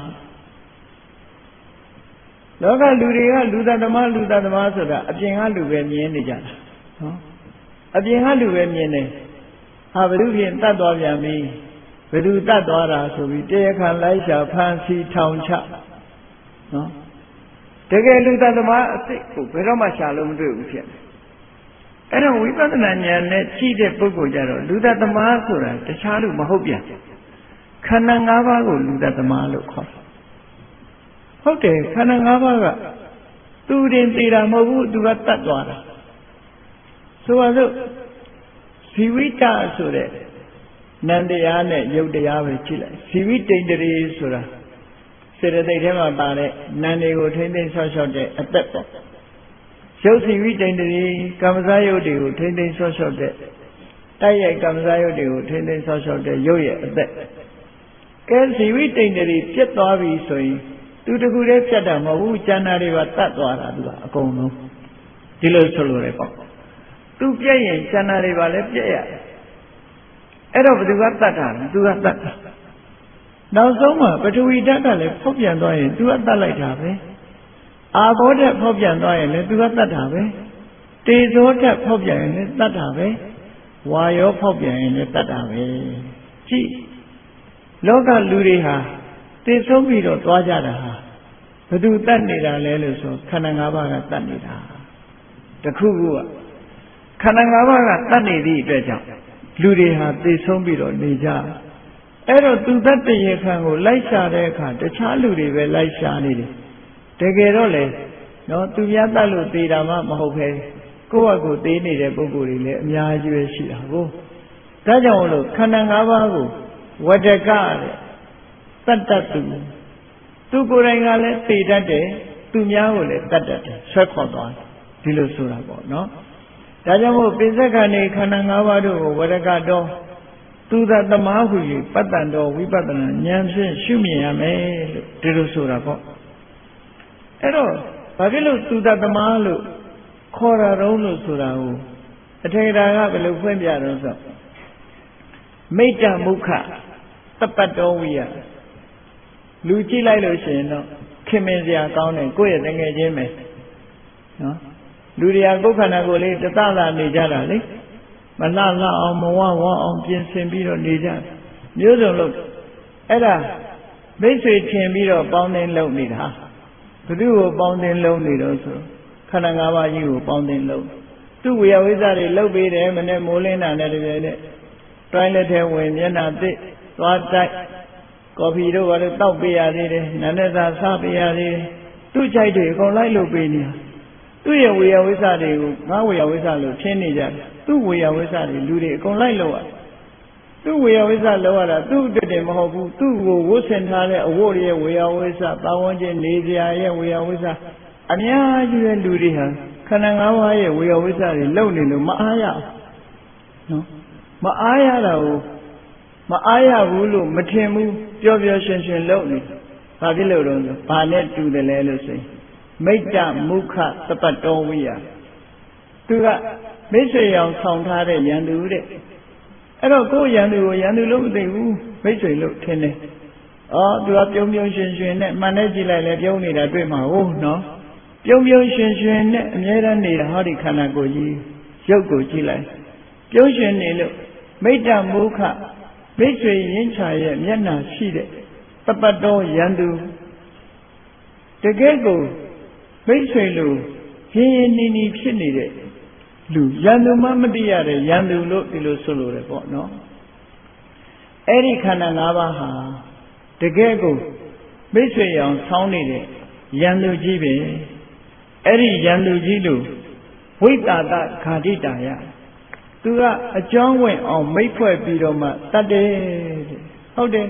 လောကလူတွေကလူတတ်သမားလူတတ်သမားဆိုတာအပြင်ကလူပဲမြင်နေကြတာနော်အပြင်ကလူပဲမြင်တယ်ဟာဘယ်သူဖြင့်တတ်သွားပြန်ပြီဘယ်သူတတ်သွားတာဆိုပြီးတရားခံလိုက်ရှာဖန်စီထောင်ချနော်တကယ်လူတတ်သမားအစ်စ်ကိုဘယ်တော့မှရှာလို့မတွေ့ဘူးဖြစ်တယ်အဲ့တော့ဝိပဿနာဉာဏ်နဲ့ကြည့်တဲ့ပုဂ္ဂိုလ်ကြတော့လူတတ်သမားဆိုတာတခြားလူမဟုတ်ပြန်ခန္ဓာ၅ပါးကိုလူတတ်သမားလို့ခေါ်တယ်ဟုတ်တယ်ခန္ဓာ၅ပါးကသူတင်သေးတာမဟုတ်ဘူးသူကတတ်သွားတာဆိုပါစို့ဇီဝိတဆိုတဲ့နန္တရားနဲ့ယုတ်တရားပဲကြည့်လိုက်ဇီဝိတိန်တရေဆိုတာစေတသိက်ထဲမှာပါတဲ့နန္တွေကိုထိမ့်သိမ့်ဆော့ဆော့တဲ့အသက်ပေါ့ရုပ်ဇီဝိတိန်တရေကမ္မဇယုတ်တွေကိုထိမ့်သိမ့်ဆော့ဆော့တဲ့တိုက်ရိုက်ကမ္မဇယုတ်တွေကိုထိမ့်သိမ့်ဆော့ဆော့တဲ့ရုပ်ရဲ့အသက်ကဲဇီဝိတိန်တရေပြတ်သွားပြီဆိုရင်သူတခုတည်းပြတ်တာမဟုတ်ဘူးကျန်တာတွေပါတတ်သွားတာသူကအကုန်လုံးဒီလိုဆိုလို့ရပေါ့သူပြည့်ရင်ကျန်တာတွေပါလဲပြည့်ရတယ်အဲ့တော့ဘယ်သူကတတ်တာလဲသူကတတ်တာနောက်ဆုံးမှာပထဝီဓာတ်ကလည်းဖောက်ပြန်သွားရင်သူကတတ်လိုက်တာပဲအာဘောဓာတ်ဖောက်ပြန်သွားရင်လည်းသူကတတ်တာပဲတေဇောဓာတ်ဖောက်ပြန်ရင်လည်းတတ်တာပဲဝါယောဖောက်ပြန်ရင်လည်းတတ်တာပဲကြည့်လောကလူတွေဟာသိဆုံးပြီးတော့သွားကြတာဟာဘယ်သူတတ်နေတာလဲလို့ဆိုခန္ဓာ၅ပါးကတတ်နေတာတခုခုကခန္ဓာ၅ပါးကတတ်နေသည့်အတွက်ကြောင့်လူတွေဟာသိဆုံးပြီးတော့နေကြအဲ့တော့သူတတ်တဲ့ရခံကိုလိုက်ရှာတဲ့အခါတခြားလူတွေပဲလိုက်ရှာနေတယ်တကယ်တော့လေနော်သူများတတ်လို့သေတာမှမဟုတ်ပဲကိုယ့်ဘက်ကိုသေနေတဲ့ပုဂ္ဂိုလ်တွေလည်းအများကြီးပဲရှိတာကိုဒါကြောင့်လို့ခန္ဓာ၅ပါးကိုဝတ္တကတဲ့တတ်တတ်သူသူကိုယ်တိုင်ကလည်းသိတတ်တယ်သူများကိုလည်းတတ်တတ်တယ်ဆွဲခေါ်သွားတယ်ဒီလိုဆိုတာပေါ့နော်ဒါကြောင့်မို့ပိဿကနေခန္ဓာ၅ပါးတို့ကိုဝရကတော်သူသာသမားဟု၍ပတ္တန်တော်ဝိပဿနာဉာဏ်ဖြင့်ရှုမြင်ရမယ်လို့ဒီလိုဆိုတာပေါ့အဲ့တော့ဘာဖြစ်လို့သူသာသမားလို့ခေါ်တာတုံးလို့ဆိုတာကိုအထေရာကဘယ်လိုဖွင့်ပြတော့ဆိုမိတ္တမုခတပ္ပတောဝိယလူကြည့်လိုက်လို့ရှိရင်တော့ခင်မင်စရာကောင်းတယ်ကိုယ့်ရဲ့တငယ်ချင်းပဲနော်လူတွေကကိုယ်ခန္ဓာကိုယ်လေးတသလာနေကြတာလေမလှလှအောင်မဝဝအောင်ပြင်ဆင်ပြီးတော့နေကြမျိုးစုံလို့အဲ့ဒါမိတ်ဆွေထင်ပြီးတော့ပေါင်းတင်လုံနေတာဘယ်သူ့ကိုပေါင်းတင်လုံနေတော့ဆိုခန္ဓာ၅ပါးကြီးကိုပေါင်းတင်လုံသူ့ဝေယဝိဇ္ဇတွေလှုပ်ပေးတယ်မနဲ့မိုးလင်းတာနဲ့တပြည့်နဲ့တွိုင်းလက်ထဲဝင်မျက်နှာသစ်သွားတိုက်ကော်ဖီတို့ဘာလို့တောက်ပေးရသေးတယ်နာနဲ့သာစားပေးရသေးတယ်သူ့ကြိုက်တွေအကုန်လိုက်လုပ်ပေးနေတာသူ့ရဲ့ဝေယဝိဇ္ဇတွေကိုငါဝေယဝိဇ္ဇလို့ထင်နေကြတယ်သူ့ဝေယဝိဇ္ဇတွေလူတွေအကုန်လိုက်လုပ်ရသူ့ဝေယဝိဇ္ဇလောက်ရတာသူ့အတွက်တည်းမဟုတ်ဘူးသူ့ကိုဝတ်ဆင်ထားတဲ့အဝတ်ရဲ့ဝေယဝိဇ္ဇပါဝန်းကျင်နေစရာရဲ့ဝေယဝိဇ္ဇအများကြီးတဲ့လူတွေဟာခန္ဓာ၅ပါးရဲ့ဝေယဝိဇ္ဇတွေလုံနေလို့မအားရနော်မအားရတာကိုမအားရဘူးလို့မထင်ဘူးပျော်ပျော်ရွှင်ရွှင်လုံနေဘာဖြစ်လို့တော့ဆိုဘာနဲ့တူတယ်လဲလို့ဆိုရင်မိတ္တမုခတပ္ပတောဝိယသူကမိတ်ဆွေအောင်ဆောင်ထားတဲ့ယန္တုတဲ့အဲ့တော့ကိုယ်ယန္တုကိုယန္တုလို့မသိဘူးမိတ်ဆွေလို့ထင်တယ်အော်သူကပြုံးပြုံးရွှင်ရွှင်နဲ့မှန်နဲ့ကြည့်လိုက်လဲပြုံးနေတာတွေ့မှာဟုတ်နော်ပြုံးပြုံးရွှင်ရွှင်နဲ့အမြဲတမ်းနေတာဟောဒီခန္ဓာကိုယ်ကြီးရုပ်ကိုကြည့်လိုက်ပြုံးရွှင်နေလို့မိတ္တမုခမိတ်ဆွေရင်းချရဲ့မျက်နှာရှိတဲ့တပတ်တော်ရန်သူတကယ်ကိုမိတ်ဆွေလိုရင်းရင်းနီးနီးဖြစ်နေတဲ့လူရန်သူမှမသိရတဲ့ရန်သူလို့ဒီလိုဆိုလိုတယ်ပေါ့နော်အဲ့ဒီခန္ဓာ၅ပါးဟာတကယ်ကိုမိတ်ဆွေအောင်ဆောင်းနေတဲ့ရန်သူကြီးပဲအဲ့ဒီရန်သူကြီးလို့ဝိတာတခာတိတာယသူကအကြောင်းဝင်အောင်မိတ်ဖွဲ့ပြီးတော့မှတတ်တယ်ဟုတ်တယ်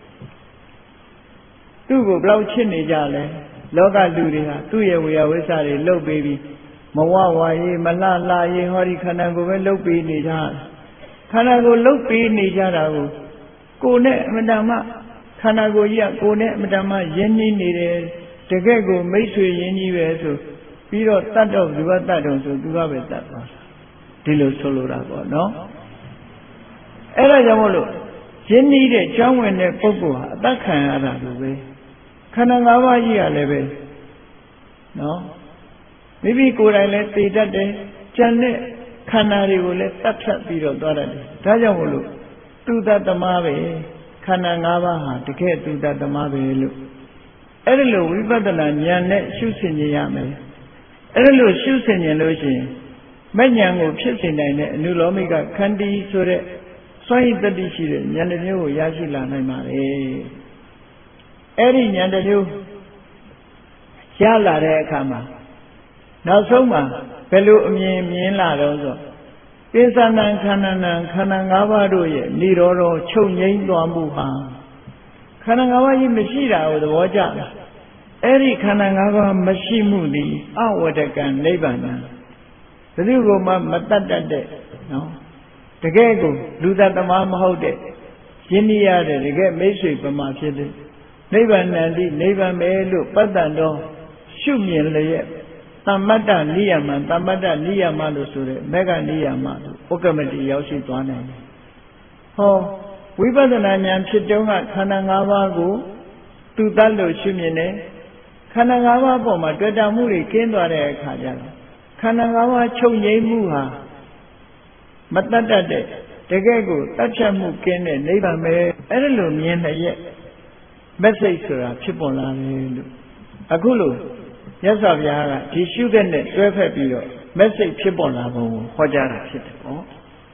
သူ့ကိုဘယ်လောက်ချစ်နေကြလဲလောကလူတွေဟာသူ့ရဲ့ဝေယဝိသတွေလှုပ်ပေးပြီးမဝဝရေးမလှလှရေးဟောဒီခန္ဓာကိုယ်ပဲလှုပ်ပေးနေကြခန္ဓာကိုယ်လှုပ်ပေးနေကြတာကိုကိုယ်နဲ့အမတန်မှခန္ဓာကိုယ်ကြီးကကိုယ်နဲ့အမတန်မှယဉ်နှီးနေတယ်တကယ့်ကိုမိတ်ဆွေယဉ်ကြီးပဲဆိုပြီးတော့တတ်တော့သူကတတ်တော့ဆိုသူကပဲတတ်သွားဒီလိုဆိုလိုတာပေါ့နော်အဲ့ဒါကြောင့်မို့လို့ယဉ်နှီးတဲ့ကြောင်းဝင်တဲ့ပုဂ္ဂိုလ်ဟာအတတ်ခံရတာလို့ပဲခန္ဓာ၅ပါးကြီးကလည်းပဲနော်မိမိကိုယ်တိုင်လည်းသိတတ်တယ်ကြံတဲ့ခန္ဓာတွေကိုလည်းတတ်ဖြတ်ပြီးတော့သွားတတ်တယ်ဒါကြောင့်မို့လို့သူတတ်သမားပဲခန္ဓာ၅ပါးဟာတကယ်သူတတ်သမားပဲလို့အဲ့ဒီလိုဝိပဿနာဉာဏ်နဲ့ရှုဆင်ခြင်းရမယ်အဲ့ဒီလိုရှုဆင်ခြင်းလို့ရှိရင်မဉဏ်ကိုဖြစ်စေနိုင်တဲ့အနုလောမိကခန္တီဆိုတဲ့စွန့်ရည်တတိရှိတဲ့ဉာဏ်တစ်မျိုးကိုရရှိလာနိုင်ပါလေအဲ့ဒီဉာဏ်တစ်မျိုးရလာတဲ့အခါမှာနောက်ဆုံးမှာဘယ်လိုအမြင်မြင်လာတော့ဆိုပိဿနံခန္ဓာနံခန္ဓာ၅ပါးတို့ရဲ့និရောဓချုပ်ငြိမ်းသွားမှုဟာခန္ဓာ၅ပါးကြီးမရှိတာကိုသဘောကျလားအဲ့ဒီခန္ဓာ၅ပါးမရှိမှုသည်အဝတ္တကံနိဗ္ဗာန်ဘယ်သူကမှမတတ်တတ်တဲ့နော်တကယ်ကိုလူသားသမားမဟုတ်တဲ့ယဉ်နီးရတဲ့တကယ်မိတ်ဆွေပမာဖြစ်တဲ့နိဗ္ဗာန်တည်းနိဗ္ဗာန်ပဲလို့ပတ္တန်တော်ရှုမြင်လျက်သမ္မတ္တနိယမံသမ္မတ္တနိယမလို့ဆိုတဲ့မေဃနိယမလို့ဥက္ကမတိရောက်ရှိသွားနိုင်တယ်ဟောဝိပဿနာဉာဏ်ဖြစ်တုန်းကခန္ဓာ၅ပါးကိုသူတတ်လို့ရှုမြင်တယ်ခန္ဓာ၅ပါးပေါ်မှာတွေ့တာမှုတွေကင်းသွားတဲ့အခါကျတော့ခန္ဓာ၅ပါးချုပ်ငြိမ်းမှုဟာမတတ်တတ်တဲ့တကယ်ကိုတတ်ဖြတ်မှုကင်းတဲ့နိဗ္ဗာန်ပဲအဲ့ဒါလိုမြင်တဲ့ရဲ့မက်ဆေ့ဆိုတာဖြစ်ပေါ်လာတယ်လို့အခုလို့မြတ်စွာဘုရားကဒီရှုတဲ့နဲ့တွဲဖက်ပြီးတော့မက်ဆေ့ဖြစ်ပေါ်လာပုံကိုဟောကြားတာဖြစ်တယ်ပေါ့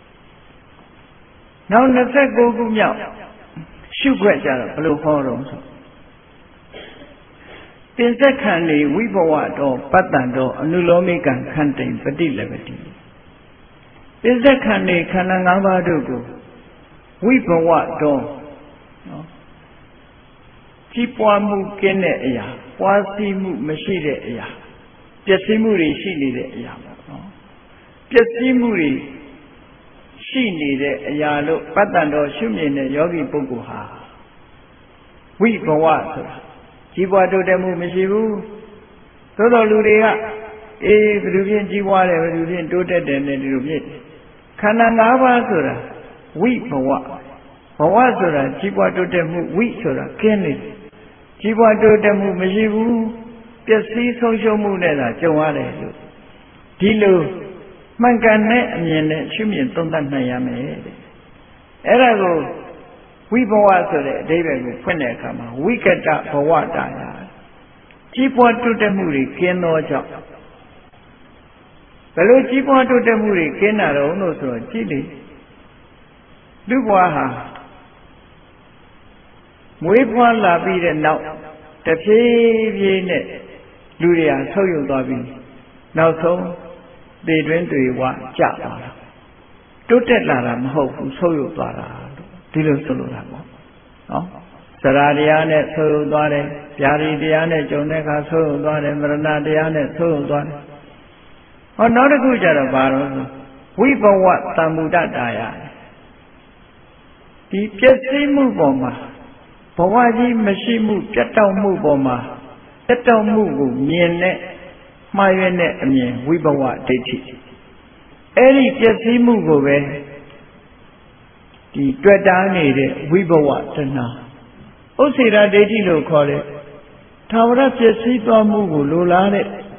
နောက်၂၉ခုမြောက်ရှုခွက်ကြတော့ဘယ်လိုဟောတော့ဆိုပင်စက္ခဏေဝိဘဝတော်ပတ္တံတော်အနုလောမိကံခန္တိပฏิလပတိပင်စက္ခဏေခန္ဓာ၅ပါးတို့ကိုဝိဘဝတော်နော်ကြီးပွားမှုကင်းတဲ့အရာပွားစီးမှုမရှိတဲ့အရာပျက်စီးမှုတွေရှိနေတဲ့အရာပေါ့နော်ပျက်စီးမှုတွေရှိနေတဲ့အရာလို့ပတ္တန်တော်ရှုမြင်တဲ့ယောဂီပုဂ္ဂိုလ်ဟာဝိဘဝဆိုတာကြီးပွားတိုးတက်မှုမရှိဘူးသို့တော်လူတွေကအေးဘယ်သူဖြင့်ကြီးပွားတယ်ဘယ်သူဖြင့်တိုးတက်တယ်နဲ့ဒီလိုဖြစ်ခန္ဓာ၅ပါးဆိုတာဝိဘဝဘဝဆိုတာကြီးပွားတိုးတက်မှုဝိဆိုတာကင်းနေကြီးပွားတိုးတက်မှုမရှိဘူးပျက်စီးဆုံးရှုံးမှုနဲ့သာကြုံရတယ်လို့ဒီလိုမှန်ကန်တဲ့အမြင်နဲ့ရှုမြင်သုံးသပ်နိုင်ရမယ်တဲ့အဲ့ဒါကိုဝိဘဝဆိုတဲ့အဓိပ္ပာယ်ကိုဖွင့်တဲ့အခါမှာဝိကတဘဝတာယာကြီးပွားတိုးတက်မှုတွေကင်းသောကြောင့်ဘယ်လိုကြီးပွားတိုးတက်မှုတွေကင်းတာတော့လို့ဆိုတော့ကြည့်လေလူဘဝဟာမွေးဖွားလာပြီးတဲ့နောက်တဖြည်းဖြည်းနဲ့လူတွေဟာဆုပ်ယုပ်သွားပြီးနောက်ဆုံးသေတွင်းတွေဝကြသွားတာတိုးတက်လာတာမဟုတ်ဘူးဆုပ်ယုပ်သွားတာဒီလိုဆိုလိုတာပေါ့နော်စရာတရားနဲ့ဆုပ်ယုပ်သွားတယ်ဗျာဒီတရားနဲ့ကြုံတဲ့အခါဆုပ်ယုပ်သွားတယ်မရဏတရားနဲ့ဆုပ်ယုပ်သွားတယ်ဟောနောက်တစ်ခုကျတော့ဘာလို့ဆိုဝိဘဝတမ္မုဒ္ဒတာယဒီပျက်စီးမှုပေါ်မှာဘဝကြီးမရှိမှုပြတ်တောက်မှုပေါ်မှာပြတ်တောက်မှုကိုမြင်တဲ့မှားရွံ့တဲ့အမြင်ဝိဘဝဒိဋ္ဌိအဲ့ဒီပျက်စီးမှုကိုပဲဒီတွေ့တာနေတဲ့ဝိဘဝတဏှာဥစ္စေရဒိဋ္ဌိလို့ခေါ်တဲ့ထာဝရပျက်စီးသွားမှုကိုလိုလား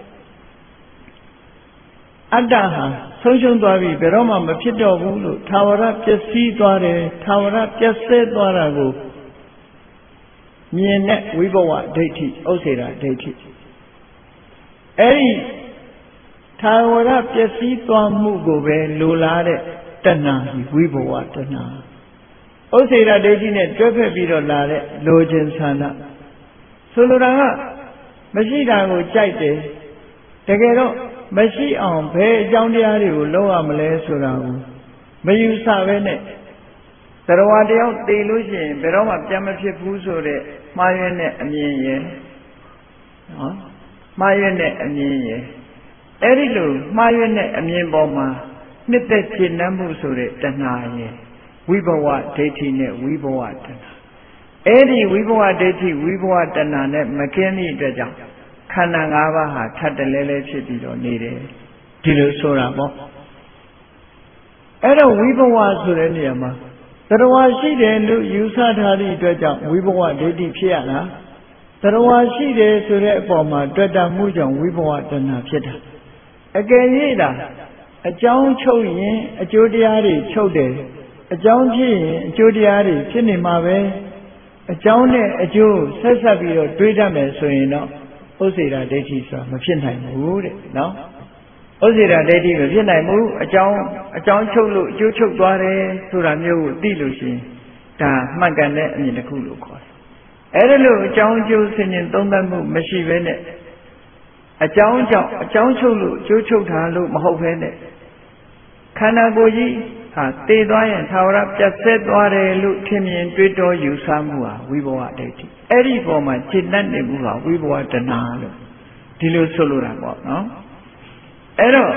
တဲ့အတ္တဟာဆုံးရှုံးသွားပြီဘယ်တော့မှမဖြစ်တော့ဘူးလို့ထာဝရပျက်စီးသွားတယ်ထာဝရပျက်ဆဲသွားတာကိုမြင်တဲ့ဝိဘဝဒိဋ္ဌိဥစ္စေရဒိဋ္ဌိအဲ့ဒီထာဝရပျက်စီးသွားမှုကိုပဲလိုလားတဲ့တဏှာကြီးဝိဘဝတဏှာဥစ္စေရဒိဋ္ဌိနဲ့တွဲဖက်ပြီးတော့လာတဲ့လိုချင်ဆန္ဒဆိုလိုတာကမရှိတာကိုကြိုက်တယ်တကယ်တော့မရှိအောင်ဘယ်အကြောင်းတရားတွေကိုလုပ်ရမလဲဆိုတာကိုမယူဆပဲနဲ့တရားတယောက်တည်လို့ရှိရင်ဘယ်တော့မှပြန်မဖြစ်ဘူးဆိုတဲ့မှားရွံ့တဲ့အမြင်ရယ်နော်မှားရွံ့တဲ့အမြင်ရယ်အဲ့ဒီလိုမှားရွံ့တဲ့အမြင်ပေါ်မှာနှစ်သက်ရှင်းနှံ့မှုဆိုတဲ့တဏှာရယ်ဝိဘဝဒိဋ္ဌိနဲ့ဝိဘဝတဏှာအဲ့ဒီဝိဘဝဒိဋ္ဌိဝိဘဝတဏှာနဲ့မကင်းသည့်အတွက်ကြောင့်ခန္ဓာ၅ပါးဟာထပ်တလဲလဲဖြစ်ပြီးတော့နေတယ်ဒီလိုဆိုတာပေါ့အဲ့တော့ဝိဘဝဆိုတဲ့နေရာမှာတရားရှိတယ်လို့ယူဆထားသည့်အတွက်ကြောင့်ဝိဘဝဒိဋ္ဌိဖြစ်ရလားတရားရှိတယ်ဆိုတဲ့အပေါ်မှာတွေ့တာမှုကြောင့်ဝိဘဝတဏှာဖြစ်တာအကယ်၍သာအကြောင်းချုပ်ရင်အကျိုးတရားတွေချုပ်တယ်အကြောင်းဖြစ်ရင်အကျိုးတရားတွေဖြစ်နေမှာပဲအကြောင်းနဲ့အကျိုးဆက်ဆက်ပြီးတော့တွေးတတ်မယ်ဆိုရင်တော့ဥစ္စေရဒိဋ္ဌိဆိုတာမဖြစ်နိုင်ဘူးတဲ့နော်ဥစ္စေရဒိဋ္ဌိမဖြစ်နိုင်ဘူးအကြောင်းအကြောင်းချုပ်လို့အကျိုးချုပ်သွားတယ်ဆိုတာမျိုးကိုသိလို့ရှိရင်ဒါမှန်ကန်တဲ့အမြင်တစ်ခုလို့ခေါ်တယ်အဲ့ဒါလို့အကြောင်းအကျိုးဆင်ញင်သုံးသပ်မှုမရှိဘဲနဲ့အကြောင်းကြောင့်အကြောင်းချုပ်လို့အကျိုးချုပ်တာလို့မဟုတ်ဘဲနဲ့ခန္ဓာကိုယ်ကြီးဟာတည်သွားရင်သာဝရပြတ်ဆဲသွားတယ်လို့ထင်မြင်တွေးတောယူဆမှုဟာဝိဘဝဒိဋ္ဌိအဲ့ဒီပေါ်မှာจิตတတ်နေမှုဟာဝိဘဝတဏှာလို့ဒီလိုဆိုလိုတာပေါ့နော်အဲ့တော့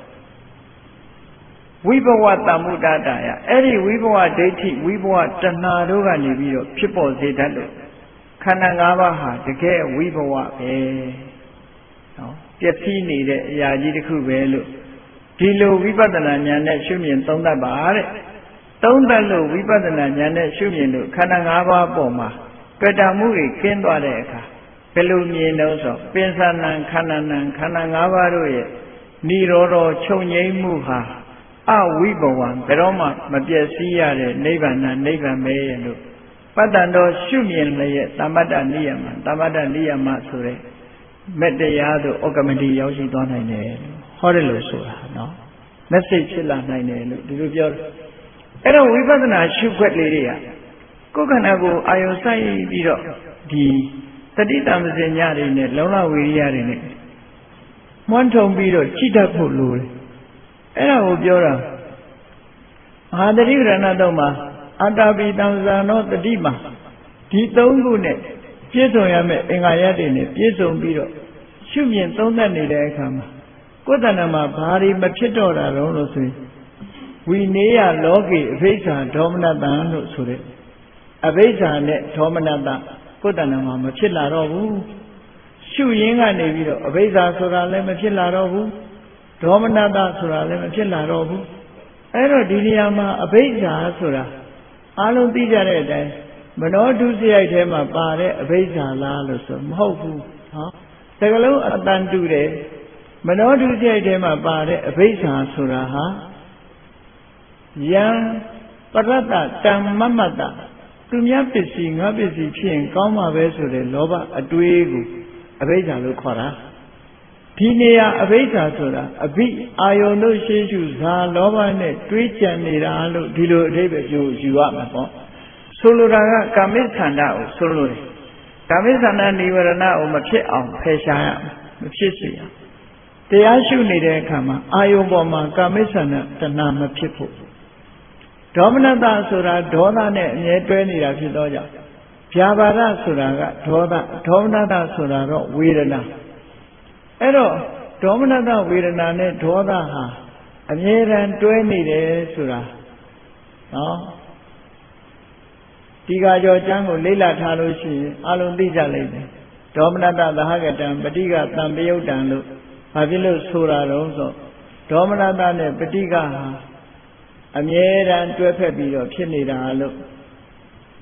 ဝိဘဝတမ္မုဒ္ဒတာယအဲ့ဒီဝိဘဝဒိဋ္ဌိဝိဘဝတဏှာတို့ကနေပြီးတော့ဖြစ်ပေါ်စေတတ်လို့ခန္ဓာ၅ပါးဟာတကယ်ဝိဘဝပဲနော်ပျက်စီးနေတဲ့အရာကြီးတစ်ခုပဲလို့ဒီလိုဝိပဿနာဉာဏ်နဲ့ရှုမြင်သုံးသပ်ပါတဲ့သုံးသပ်လို့ဝိပဿနာဉာဏ်နဲ့ရှုမြင်လို့ခန္ဓာ၅ပါးပေါ်မှာတွေ့တာမှုတွေကင်းသွားတဲ့အခါဘယ်လိုမြင်လို့ဆိုပင်စနံခန္ဓာနံခန္ဓာ၅ပါးတို့ရဲ့និရောဓချုပ်ငြိမ်းမှုဟာအဝိဘဝံဘယ်တော့မှမပြည့်စည်ရတဲ့နိဗ္ဗာန်နိဗ္ဗာန်ပဲရဲ့လို့ပတ္တန်တော်ရှုမြင်လျက်သမ္မတ္တနိယမသမ္မတ္တနိယမဆိုတဲ့မေတ္တရားသို့ဩကမတိရောက်ရှိသွားနိုင်တယ်ဟောတယ်လို့ဆိုတာနော် message ဖြစ်လာနိုင်တယ်လို့ဒီလိုပြောတယ်အဲ့တော့ဝိပဿနာရှုခွက်လေးတွေကကိုယ်ခန္ဓာကိုအာယုံဆိုင်ပြီးတော့ဒီတတိတမစင်ညတွေနဲ့လုံလဝိရိယတွေနဲ့မွန်းထုံပြီးတော့ကြည်တတ်ဖို့လိုတယ်အဲ့ဒါကိုပြောတာမဟာတတိပ္ပဏတော့မှာအတ္တပိတံဇာနောတတိမှာဒီသုံးခုနဲ့ပြည့်စုံရမယ့်အင်္ဂါရပ်တွေနဲ့ပြည့်စုံပြီးတော့ရှုမြင်သုံးသပ်နေတဲ့အခါမှာကိုယ်တဏ္ဍာမှာဘာတွေမဖြစ်တော့တာတော့လို့ဆိုရင်ဝိနေယလောကေအဘိဓါဒေါမနတံလို့ဆိုတဲ့အဘိဓါနဲ့ဒေါမနတကိုယ်တဏ္ဍာမှာမဖြစ်လာတော့ဘူးရှုရင်းကနေပြီးတော့အဘိဓါဆိုတာလည်းမဖြစ်လာတော့ဘူးဒေါမနတဆိုတာလည်းမဖြစ်လာတော့ဘူးအဲ့တော့ဒီနေရာမှာအဘိဓါဆိုတာအားလုံးသိကြတဲ့အတိုင်းမနောဒုစရိုက်ထဲမှာပါတဲ့အဘိဓါလားလို့ဆိုမဟုတ်ဘူးဟောတကလုံးအတန်တူတယ်မနောဒုစရိုက်ထဲမှာပါတဲ့အဘိဓါဆိုတာဟာယံပရတ္တတမ္မမတ္တသူများပစ္စည်းငါပစ္စည်းဖြစ်ရင်ကောင်းမှာပဲဆိုတဲ့လောဘအတွေးကိုအဘိဓါလို့ခေါ်တာဒီနေရာအဘိဓါဆိုတာအဘိအာယုန်တို့ရှေးရှုဇာလောဘနဲ့တွေးကြံနေတာလို့ဒီလိုအဓိပ္ပာယ်ယူယူရမှာပေါ့ဆိုလိုတာကကာမိခန္ဓာကိုဆိုလိုတယ်ကာမိခန္ဓာនិဝရဏကိုမဖြစ်အောင်ဖယ်ရှားရမဖြစ်စေရတရားရှုနေတဲ့အခါမှာအာယုန်ပေါ်မှာကာမိခန္ဓာတဏှာမဖြစ်ဖို့ဒေါမနတဆိုတာဒေါသနဲ့အမြဲတွဲနေတာဖြစ်တော့ကြောင့်ဗျာပါဒဆိုတာကဒေါသဒေါမနတဆိုတာတော့ဝေဒနာအဲ့တော့ဒေါမနတဝေဒနာနဲ့ဒေါသဟာအမြဲတမ်းတွဲနေတယ်ဆိုတာနော်ဒီကကြောကျမ်းကိုလေ့လာထားလို့ရှိရင်အလုံးသိကြလိမ့်မယ်ဒေါမနတသဟကတံပဋိကသံပယုတ်တံလို့ဘာဖြစ်လို့ဆိုတာတော့ဆိုဒေါမနတနဲ့ပဋိကဟာအမြဲတမ်းတွဲဖက်ပြီးတော့ဖြစ်နေတာလို့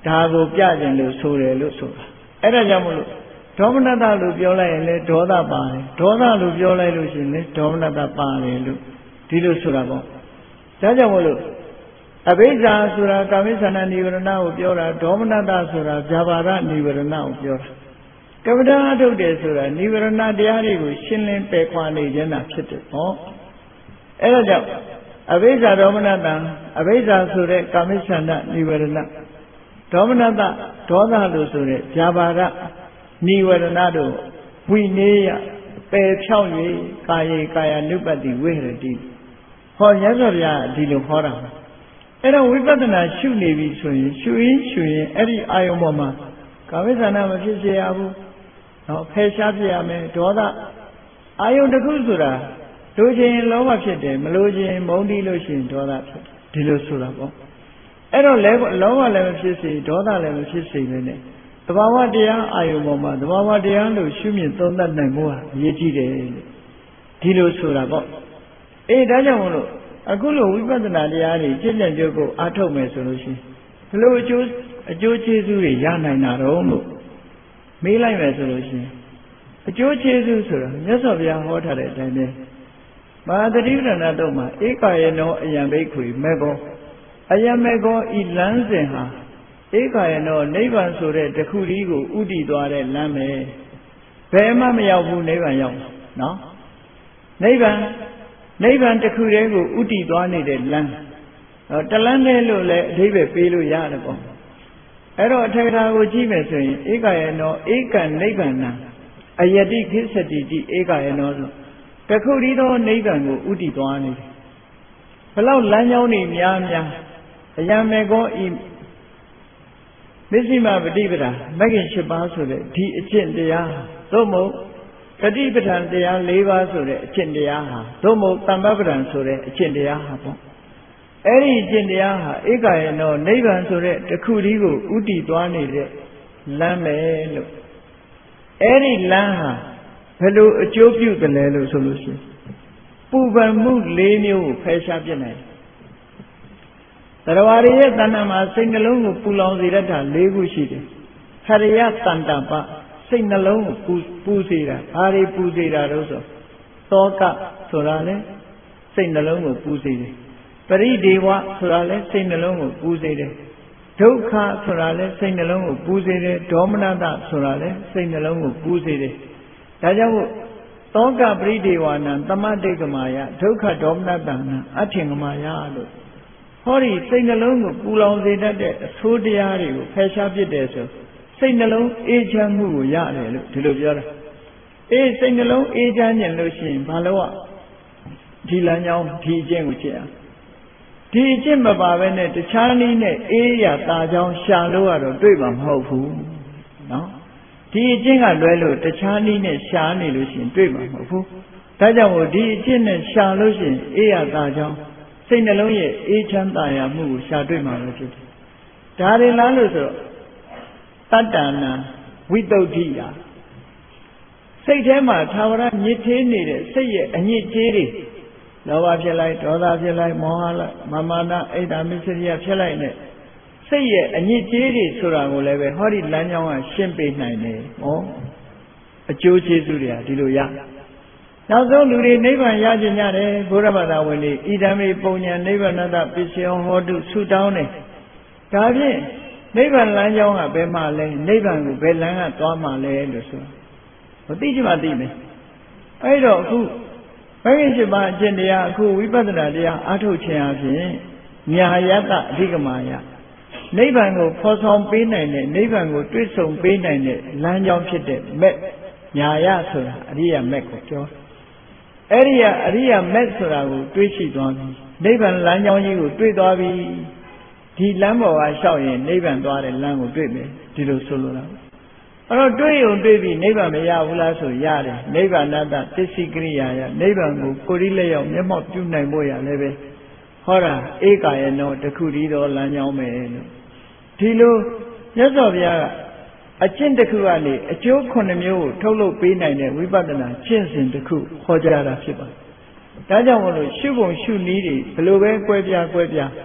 ဒါကိုပြခြင်းလို့ဆိုတယ်လို့ဆိုတာအဲ့ဒါကြောင့်မလို့ဒေါမနတလို့ပြောလိုက်ရင်လည်းဒေါသပါတယ်ဒေါသလို့ပြောလိုက်လို့ရှိရင်လည်းဒေါမနတပါတယ်လို့ဒီလိုဆိုတာပေါ့ဒါကြောင့်မလို့အဘိဇ္ဇာဆိုတာကာမိသနာနိဝရဏကိုပြောတာဒေါမနတဆိုတာဇာဘာရနိဝရဏကိုပြောတာကမ္မဋ္ဌာန်းအထုတ်တယ်ဆိုတာနိဝရဏတရားတွေကိုရှင်းလင်းပယ်ခွာနေခြင်းတာဖြစ်တယ်ဟောအဲ့ဒါကြောင့်အဘိဇ္ဇာဒေါမနတအဘိဇ္ဇာဆိုတဲ့ကာမိသနာနိဝရဏဒေါမနတဒေါသလို့ဆိုတဲ့ဇာဘာရနိဝရဏတို့ဝိနည်းယပယ်ဖြောက်၍ကာယေကာယ ानु ပတ္တိဝိဟရတိဟောရသော်ဗျာဒီလိုဟောတာအဲ့တော့ဝိပဿနာရှုနေပြီဆိုရင်ရှုရင်းရှုရင်အဲ့ဒီအာယုံပေါ်မှာကာမိသနာမဖြစ်စေရဘူးနော်ဖယ်ရှားပြရမယ်ဒေါသအာယုံတစ်ခုဆိုတာလိုချင်လောဘဖြစ်တယ်မလိုချင်မုန်းတီးလို့ရှိရင်ဒေါသဖြစ်ဒီလိုဆိုတာပေါ့အဲ့တော့လဲလောဘလည်းမဖြစ်စေဒေါသလည်းမဖြစ်စေပဲနဲ့သဘာဝတရားအာယုံပေါ်မှာသဘာဝတရားလို့ရှုမြင်သုံးသပ်နိုင်ဖို့ဟာအရေးကြီးတယ်လို့ဒီလိုဆိုတာပေါ့အေးဒါကြောင့်မလို့အခုလိုဝိပဿနာတရားတွေကျင့်ကြံကြုတ်ကိုအားထုတ်မယ်ဆိုလို့ရှိရင်ဘယ်လိုအကျိုးအကျိုးကျေးဇူးတွေရနိုင်တာတော့လို့မေးလိုက်မယ်ဆိုလို့ရှိရင်အကျိုးကျေးဇူးဆိုတာမြတ်စွာဘုရားဟောထားတဲ့အတိုင်းပဲမဟာသတိပဋ္ဌာန်တော့မှာဧကာယေနောအယံဘိက္ခွေမေကောအယံမေကောဤလမ်းစဉ်ဟာဧကာယေနောနိဗ္ဗာန်ဆိုတဲ့တခုတည်းကိုဥတည်သွားတဲ့လမ်းပဲဘယ်မှမရောက်ဘူးနိဗ္ဗာန်ရောက်နော်နိဗ္ဗာန်နိဗ္ဗာန်တခုတည်းကိုဥတည်သွားနေတဲ့လမ်းတလမ်းနဲ့လို့လည်းအဓိပ္ပာယ်ပေးလို့ရတယ်ပေါ့အဲ့တော့အထေထာကိုကြည့်မယ်ဆိုရင်ဧကာယေနောဧကံနိဗ္ဗာန်အယတိခိစ္စတိတိဧကာယေနောဆိုတခုတည်းသောနိဗ္ဗာန်ကိုဥတည်သွားနေတယ်ဘလောက်လမ်းကြောင်းတွေများများအယံမေကောဤမစ္စည်းမပฏิပဒါမဂ္ဂင်၈ပါးဆိုတဲ့ဒီအကျင့်တရားသို့မဟုတ်ပฏิပဒံတရား၄ပါးဆိုတဲ့အကျင့်တရားဟာသို့မဟုတ်တမ္ပပဒံဆိုတဲ့အကျင့်တရားဟာပေါ့အဲ့ဒီအကျင့်တရားဟာဧကယေနောနိဗ္ဗာန်ဆိုတဲ့တခုတည်းကိုဥတည်သွားနေတဲ့လမ်းပဲလို့အဲ့ဒီလမ်းဟာဘယ်လိုအကျိုးပြုတယ်လဲလို့ဆိုလို့ရှိရင်ပူပန်မှု၄မျိုးကိုဖယ်ရှားပြနိုင်တယ်တရဝရရဲ့တဏ္ဍာမှာစိတ်နှလုံးကိုပူလောင်စေတတ်တာ၄ခုရှိတယ်ခရယတန္တပစိတ်နှလုံးကိုပူပူစေတာဘာတွေပူစေတာလို့ဆိုသောကဆိုတာလေစိတ်နှလုံးကိုပူစေတယ်ပရိဒေဝဆိုတာလေစိတ်နှလုံးကိုပူစေတယ်ဒုက္ခဆိုတာလေစိတ်နှလုံးကိုပူစေတယ်ဒေါမနတဆိုတာလေစိတ်နှလုံးကိုပူစေတယ်ဒါကြောင့်မို့သောကပရိဒေဝနံသမတိကမာယဒုက္ခဒေါမနတနံအထင်ကမာယလို့ဟောဒီစိတ်နှလုံးကိုပူလောင်စေတတ်တဲ့အဆိုးတရားတွေကိုဖယ်ရှားပစ်တယ်ဆိုစိတ်နှလုံးအေးချမ်းမှုကိုရတယ်လို့ဒီလိုပြောတာအေးစိတ်နှလုံးအေးချမ်းခြင်းလို့ရှိရင်ဘာလို့อ่ะဒီလမ်းကြောင်းဒီအကျင့်ကိုကျင့်အောင်ဒီအကျင့်မပါဘဲနဲ့တခြားနည်းနဲ့အေးရတာကြောင်းရှာလို့ကတော့တွေ့မှာမဟုတ်ဘူးနော်ဒီအကျင့်ကလွဲလို့တခြားနည်းနဲ့ရှာနေလို့ရှိရင်တွေ့မှာမဟုတ်ဘူးဒါကြောင့်မို့ဒီအကျင့်နဲ့ရှာလို့ရှိရင်အေးရတာကြောင်းစိတ်နှလုံးရဲ့အေးချမ်းသာယာမှုကိုရှာတွေ့မှာပဲဖြစ်တယ်ဒါရင်လားလို့ဆိုတော့တတ္တနာဝိတုဒ္ဓိယစိတ်ထဲမှာသာဝရညစ်သေးနေတဲ့စိတ်ရဲ့အညစ်အကြေးတွေလောဘဖြစ်လိုက်ဒေါသဖြစ်လိုက်မောဟလိုက်မာမာနအိတ်တာမစ္စရိယဖြစ်လိုက်နဲ့စိတ်ရဲ့အညစ်အကြေးတွေဆိုတာကိုလည်းပဲဟောဒီလမ်းကြောင်းကရှင်းပေးနိုင်တယ်ဟောအကျိုးကျေးဇူးတွေကဒီလိုရနောက်ဆုံးလူတွေနိဗ္ဗာန်ရကြညတယ်ဘုရားဘာသာဝင်တွေဣဒံမေပုံညာနိဗ္ဗာနတပစ္စယောဟောတုဆုတောင်းတယ်ဒါဖြင့်နိဗ္ဗာန်လမ်းကြောင်းကဘယ်မှာလဲနိဗ္ဗာန်ကိုဘယ်လမ်းကသွားမှာလဲလို့ဆိုမသိချင်မှသိမယ်အဲ့တော့အခုဘယ်ရင်ရှိပါအကျင့်တရားအခုဝိပဿနာတရားအားထုတ်ခြင်းအပြင်ညာယတအဓိကမာယနိဗ္ဗာန်ကိုဖော်ဆောင်ပေးနိုင်တဲ့နိဗ္ဗာန်ကိုတွေ့ဆုံပေးနိုင်တဲ့လမ်းကြောင်းဖြစ်တဲ့မက်ညာယဆိုတာအရိယာမက်ကိုပြောအဲ့ဒီအရိယာမက်ဆိုတာကိုတွေးရှိသွားပြီနိဗ္ဗာန်လမ်းကြောင်းကြီးကိုတွေ့သွားပြီဒီလမ်းပေါ်ကလျှောက်ရင်နိဗ္ဗာန်သွားတဲ့လမ်းကိုတွေ့မယ်ဒီလိုဆိုလိုတာအဲ့တော့တွေ့ုံတွေ့ပြီးနိဗ္ဗာန်မရဘူးလားဆိုရတယ်နိဗ္ဗာန်တတသစ္စည်းကရိယာယနိဗ္ဗာန်ကိုကိုယ်ဒီလက်ရောက်မျက်မှောက်ပြုနိုင်ဖို့ရလည်းပဲဟောတာဧကာယေနောတခုတည်းသောလမ်းကြောင်းပဲလို့ဒီလိုမြတ်စွာဘုရားကအကျင့်တစ်ခုကနေအကျိုးခုနှစ်မျိုးကိုထုတ်လုပ်ပေးနိုင်တဲ့ဝိပဿနာကျင့်စဉ်တစ်ခုဟောကြားတာဖြစ်ပါတယ်ဒါကြောင့်မို့လို့ရှုပုံရှုနည်းတွေဘယ်လိုပဲကွဲပြားကွဲပြား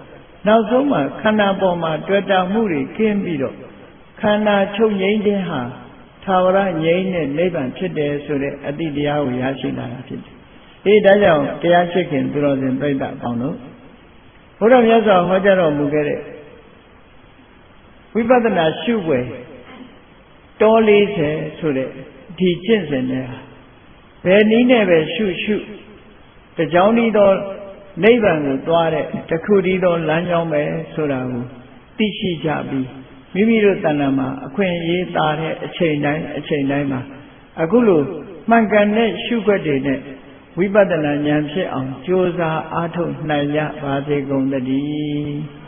နောက်ဆုံးမှာခန္ဓာပေါ်မှာတွေ့တာမှုတွေကင်းပြီးတော့ခန္ဓာချုပ်ငြိမ်းခြင်းဟာသာဝရငြိမ်းတဲ့နိဗ္ဗာန်ဖြစ်တယ်ဆိုတဲ့အတိတရားကိုရရှိလာတာဖြစ်တယ်။အေးဒါကြောင့်တရားရှိခင်သူတော်စင်ပြိဿအပေါင်းတို့ဘုရားမြတ်စွာဟောကြားတော်မူခဲ့တဲ့ဝိပဿနာရှုွယ်တောလေးဆယ်ဆိုတဲ့ဒီကျင့်စဉ်နဲ့ဘယ်နည်းနဲ့ပဲရှုရှုတကြောင်ဤသောနိဗ္ဗာန်ကိုသွားတဲ့တခုတည်းသောလမ်းကြောင်းပဲဆိုတာကိုသိရှိကြပြီးမိမိတို့တဏ္ဍာမှာအခွင့်အရေးသာတဲ့အချိန်တိုင်းအချိန်တိုင်းမှာအခုလိုမှန်ကန်တဲ့ရှုခွက်တွေနဲ့ဝိပဿနာဉာဏ်ဖြစ်အောင်ကြိုးစားအားထုတ်နိုင်ကြပါစေကုန်သတည်း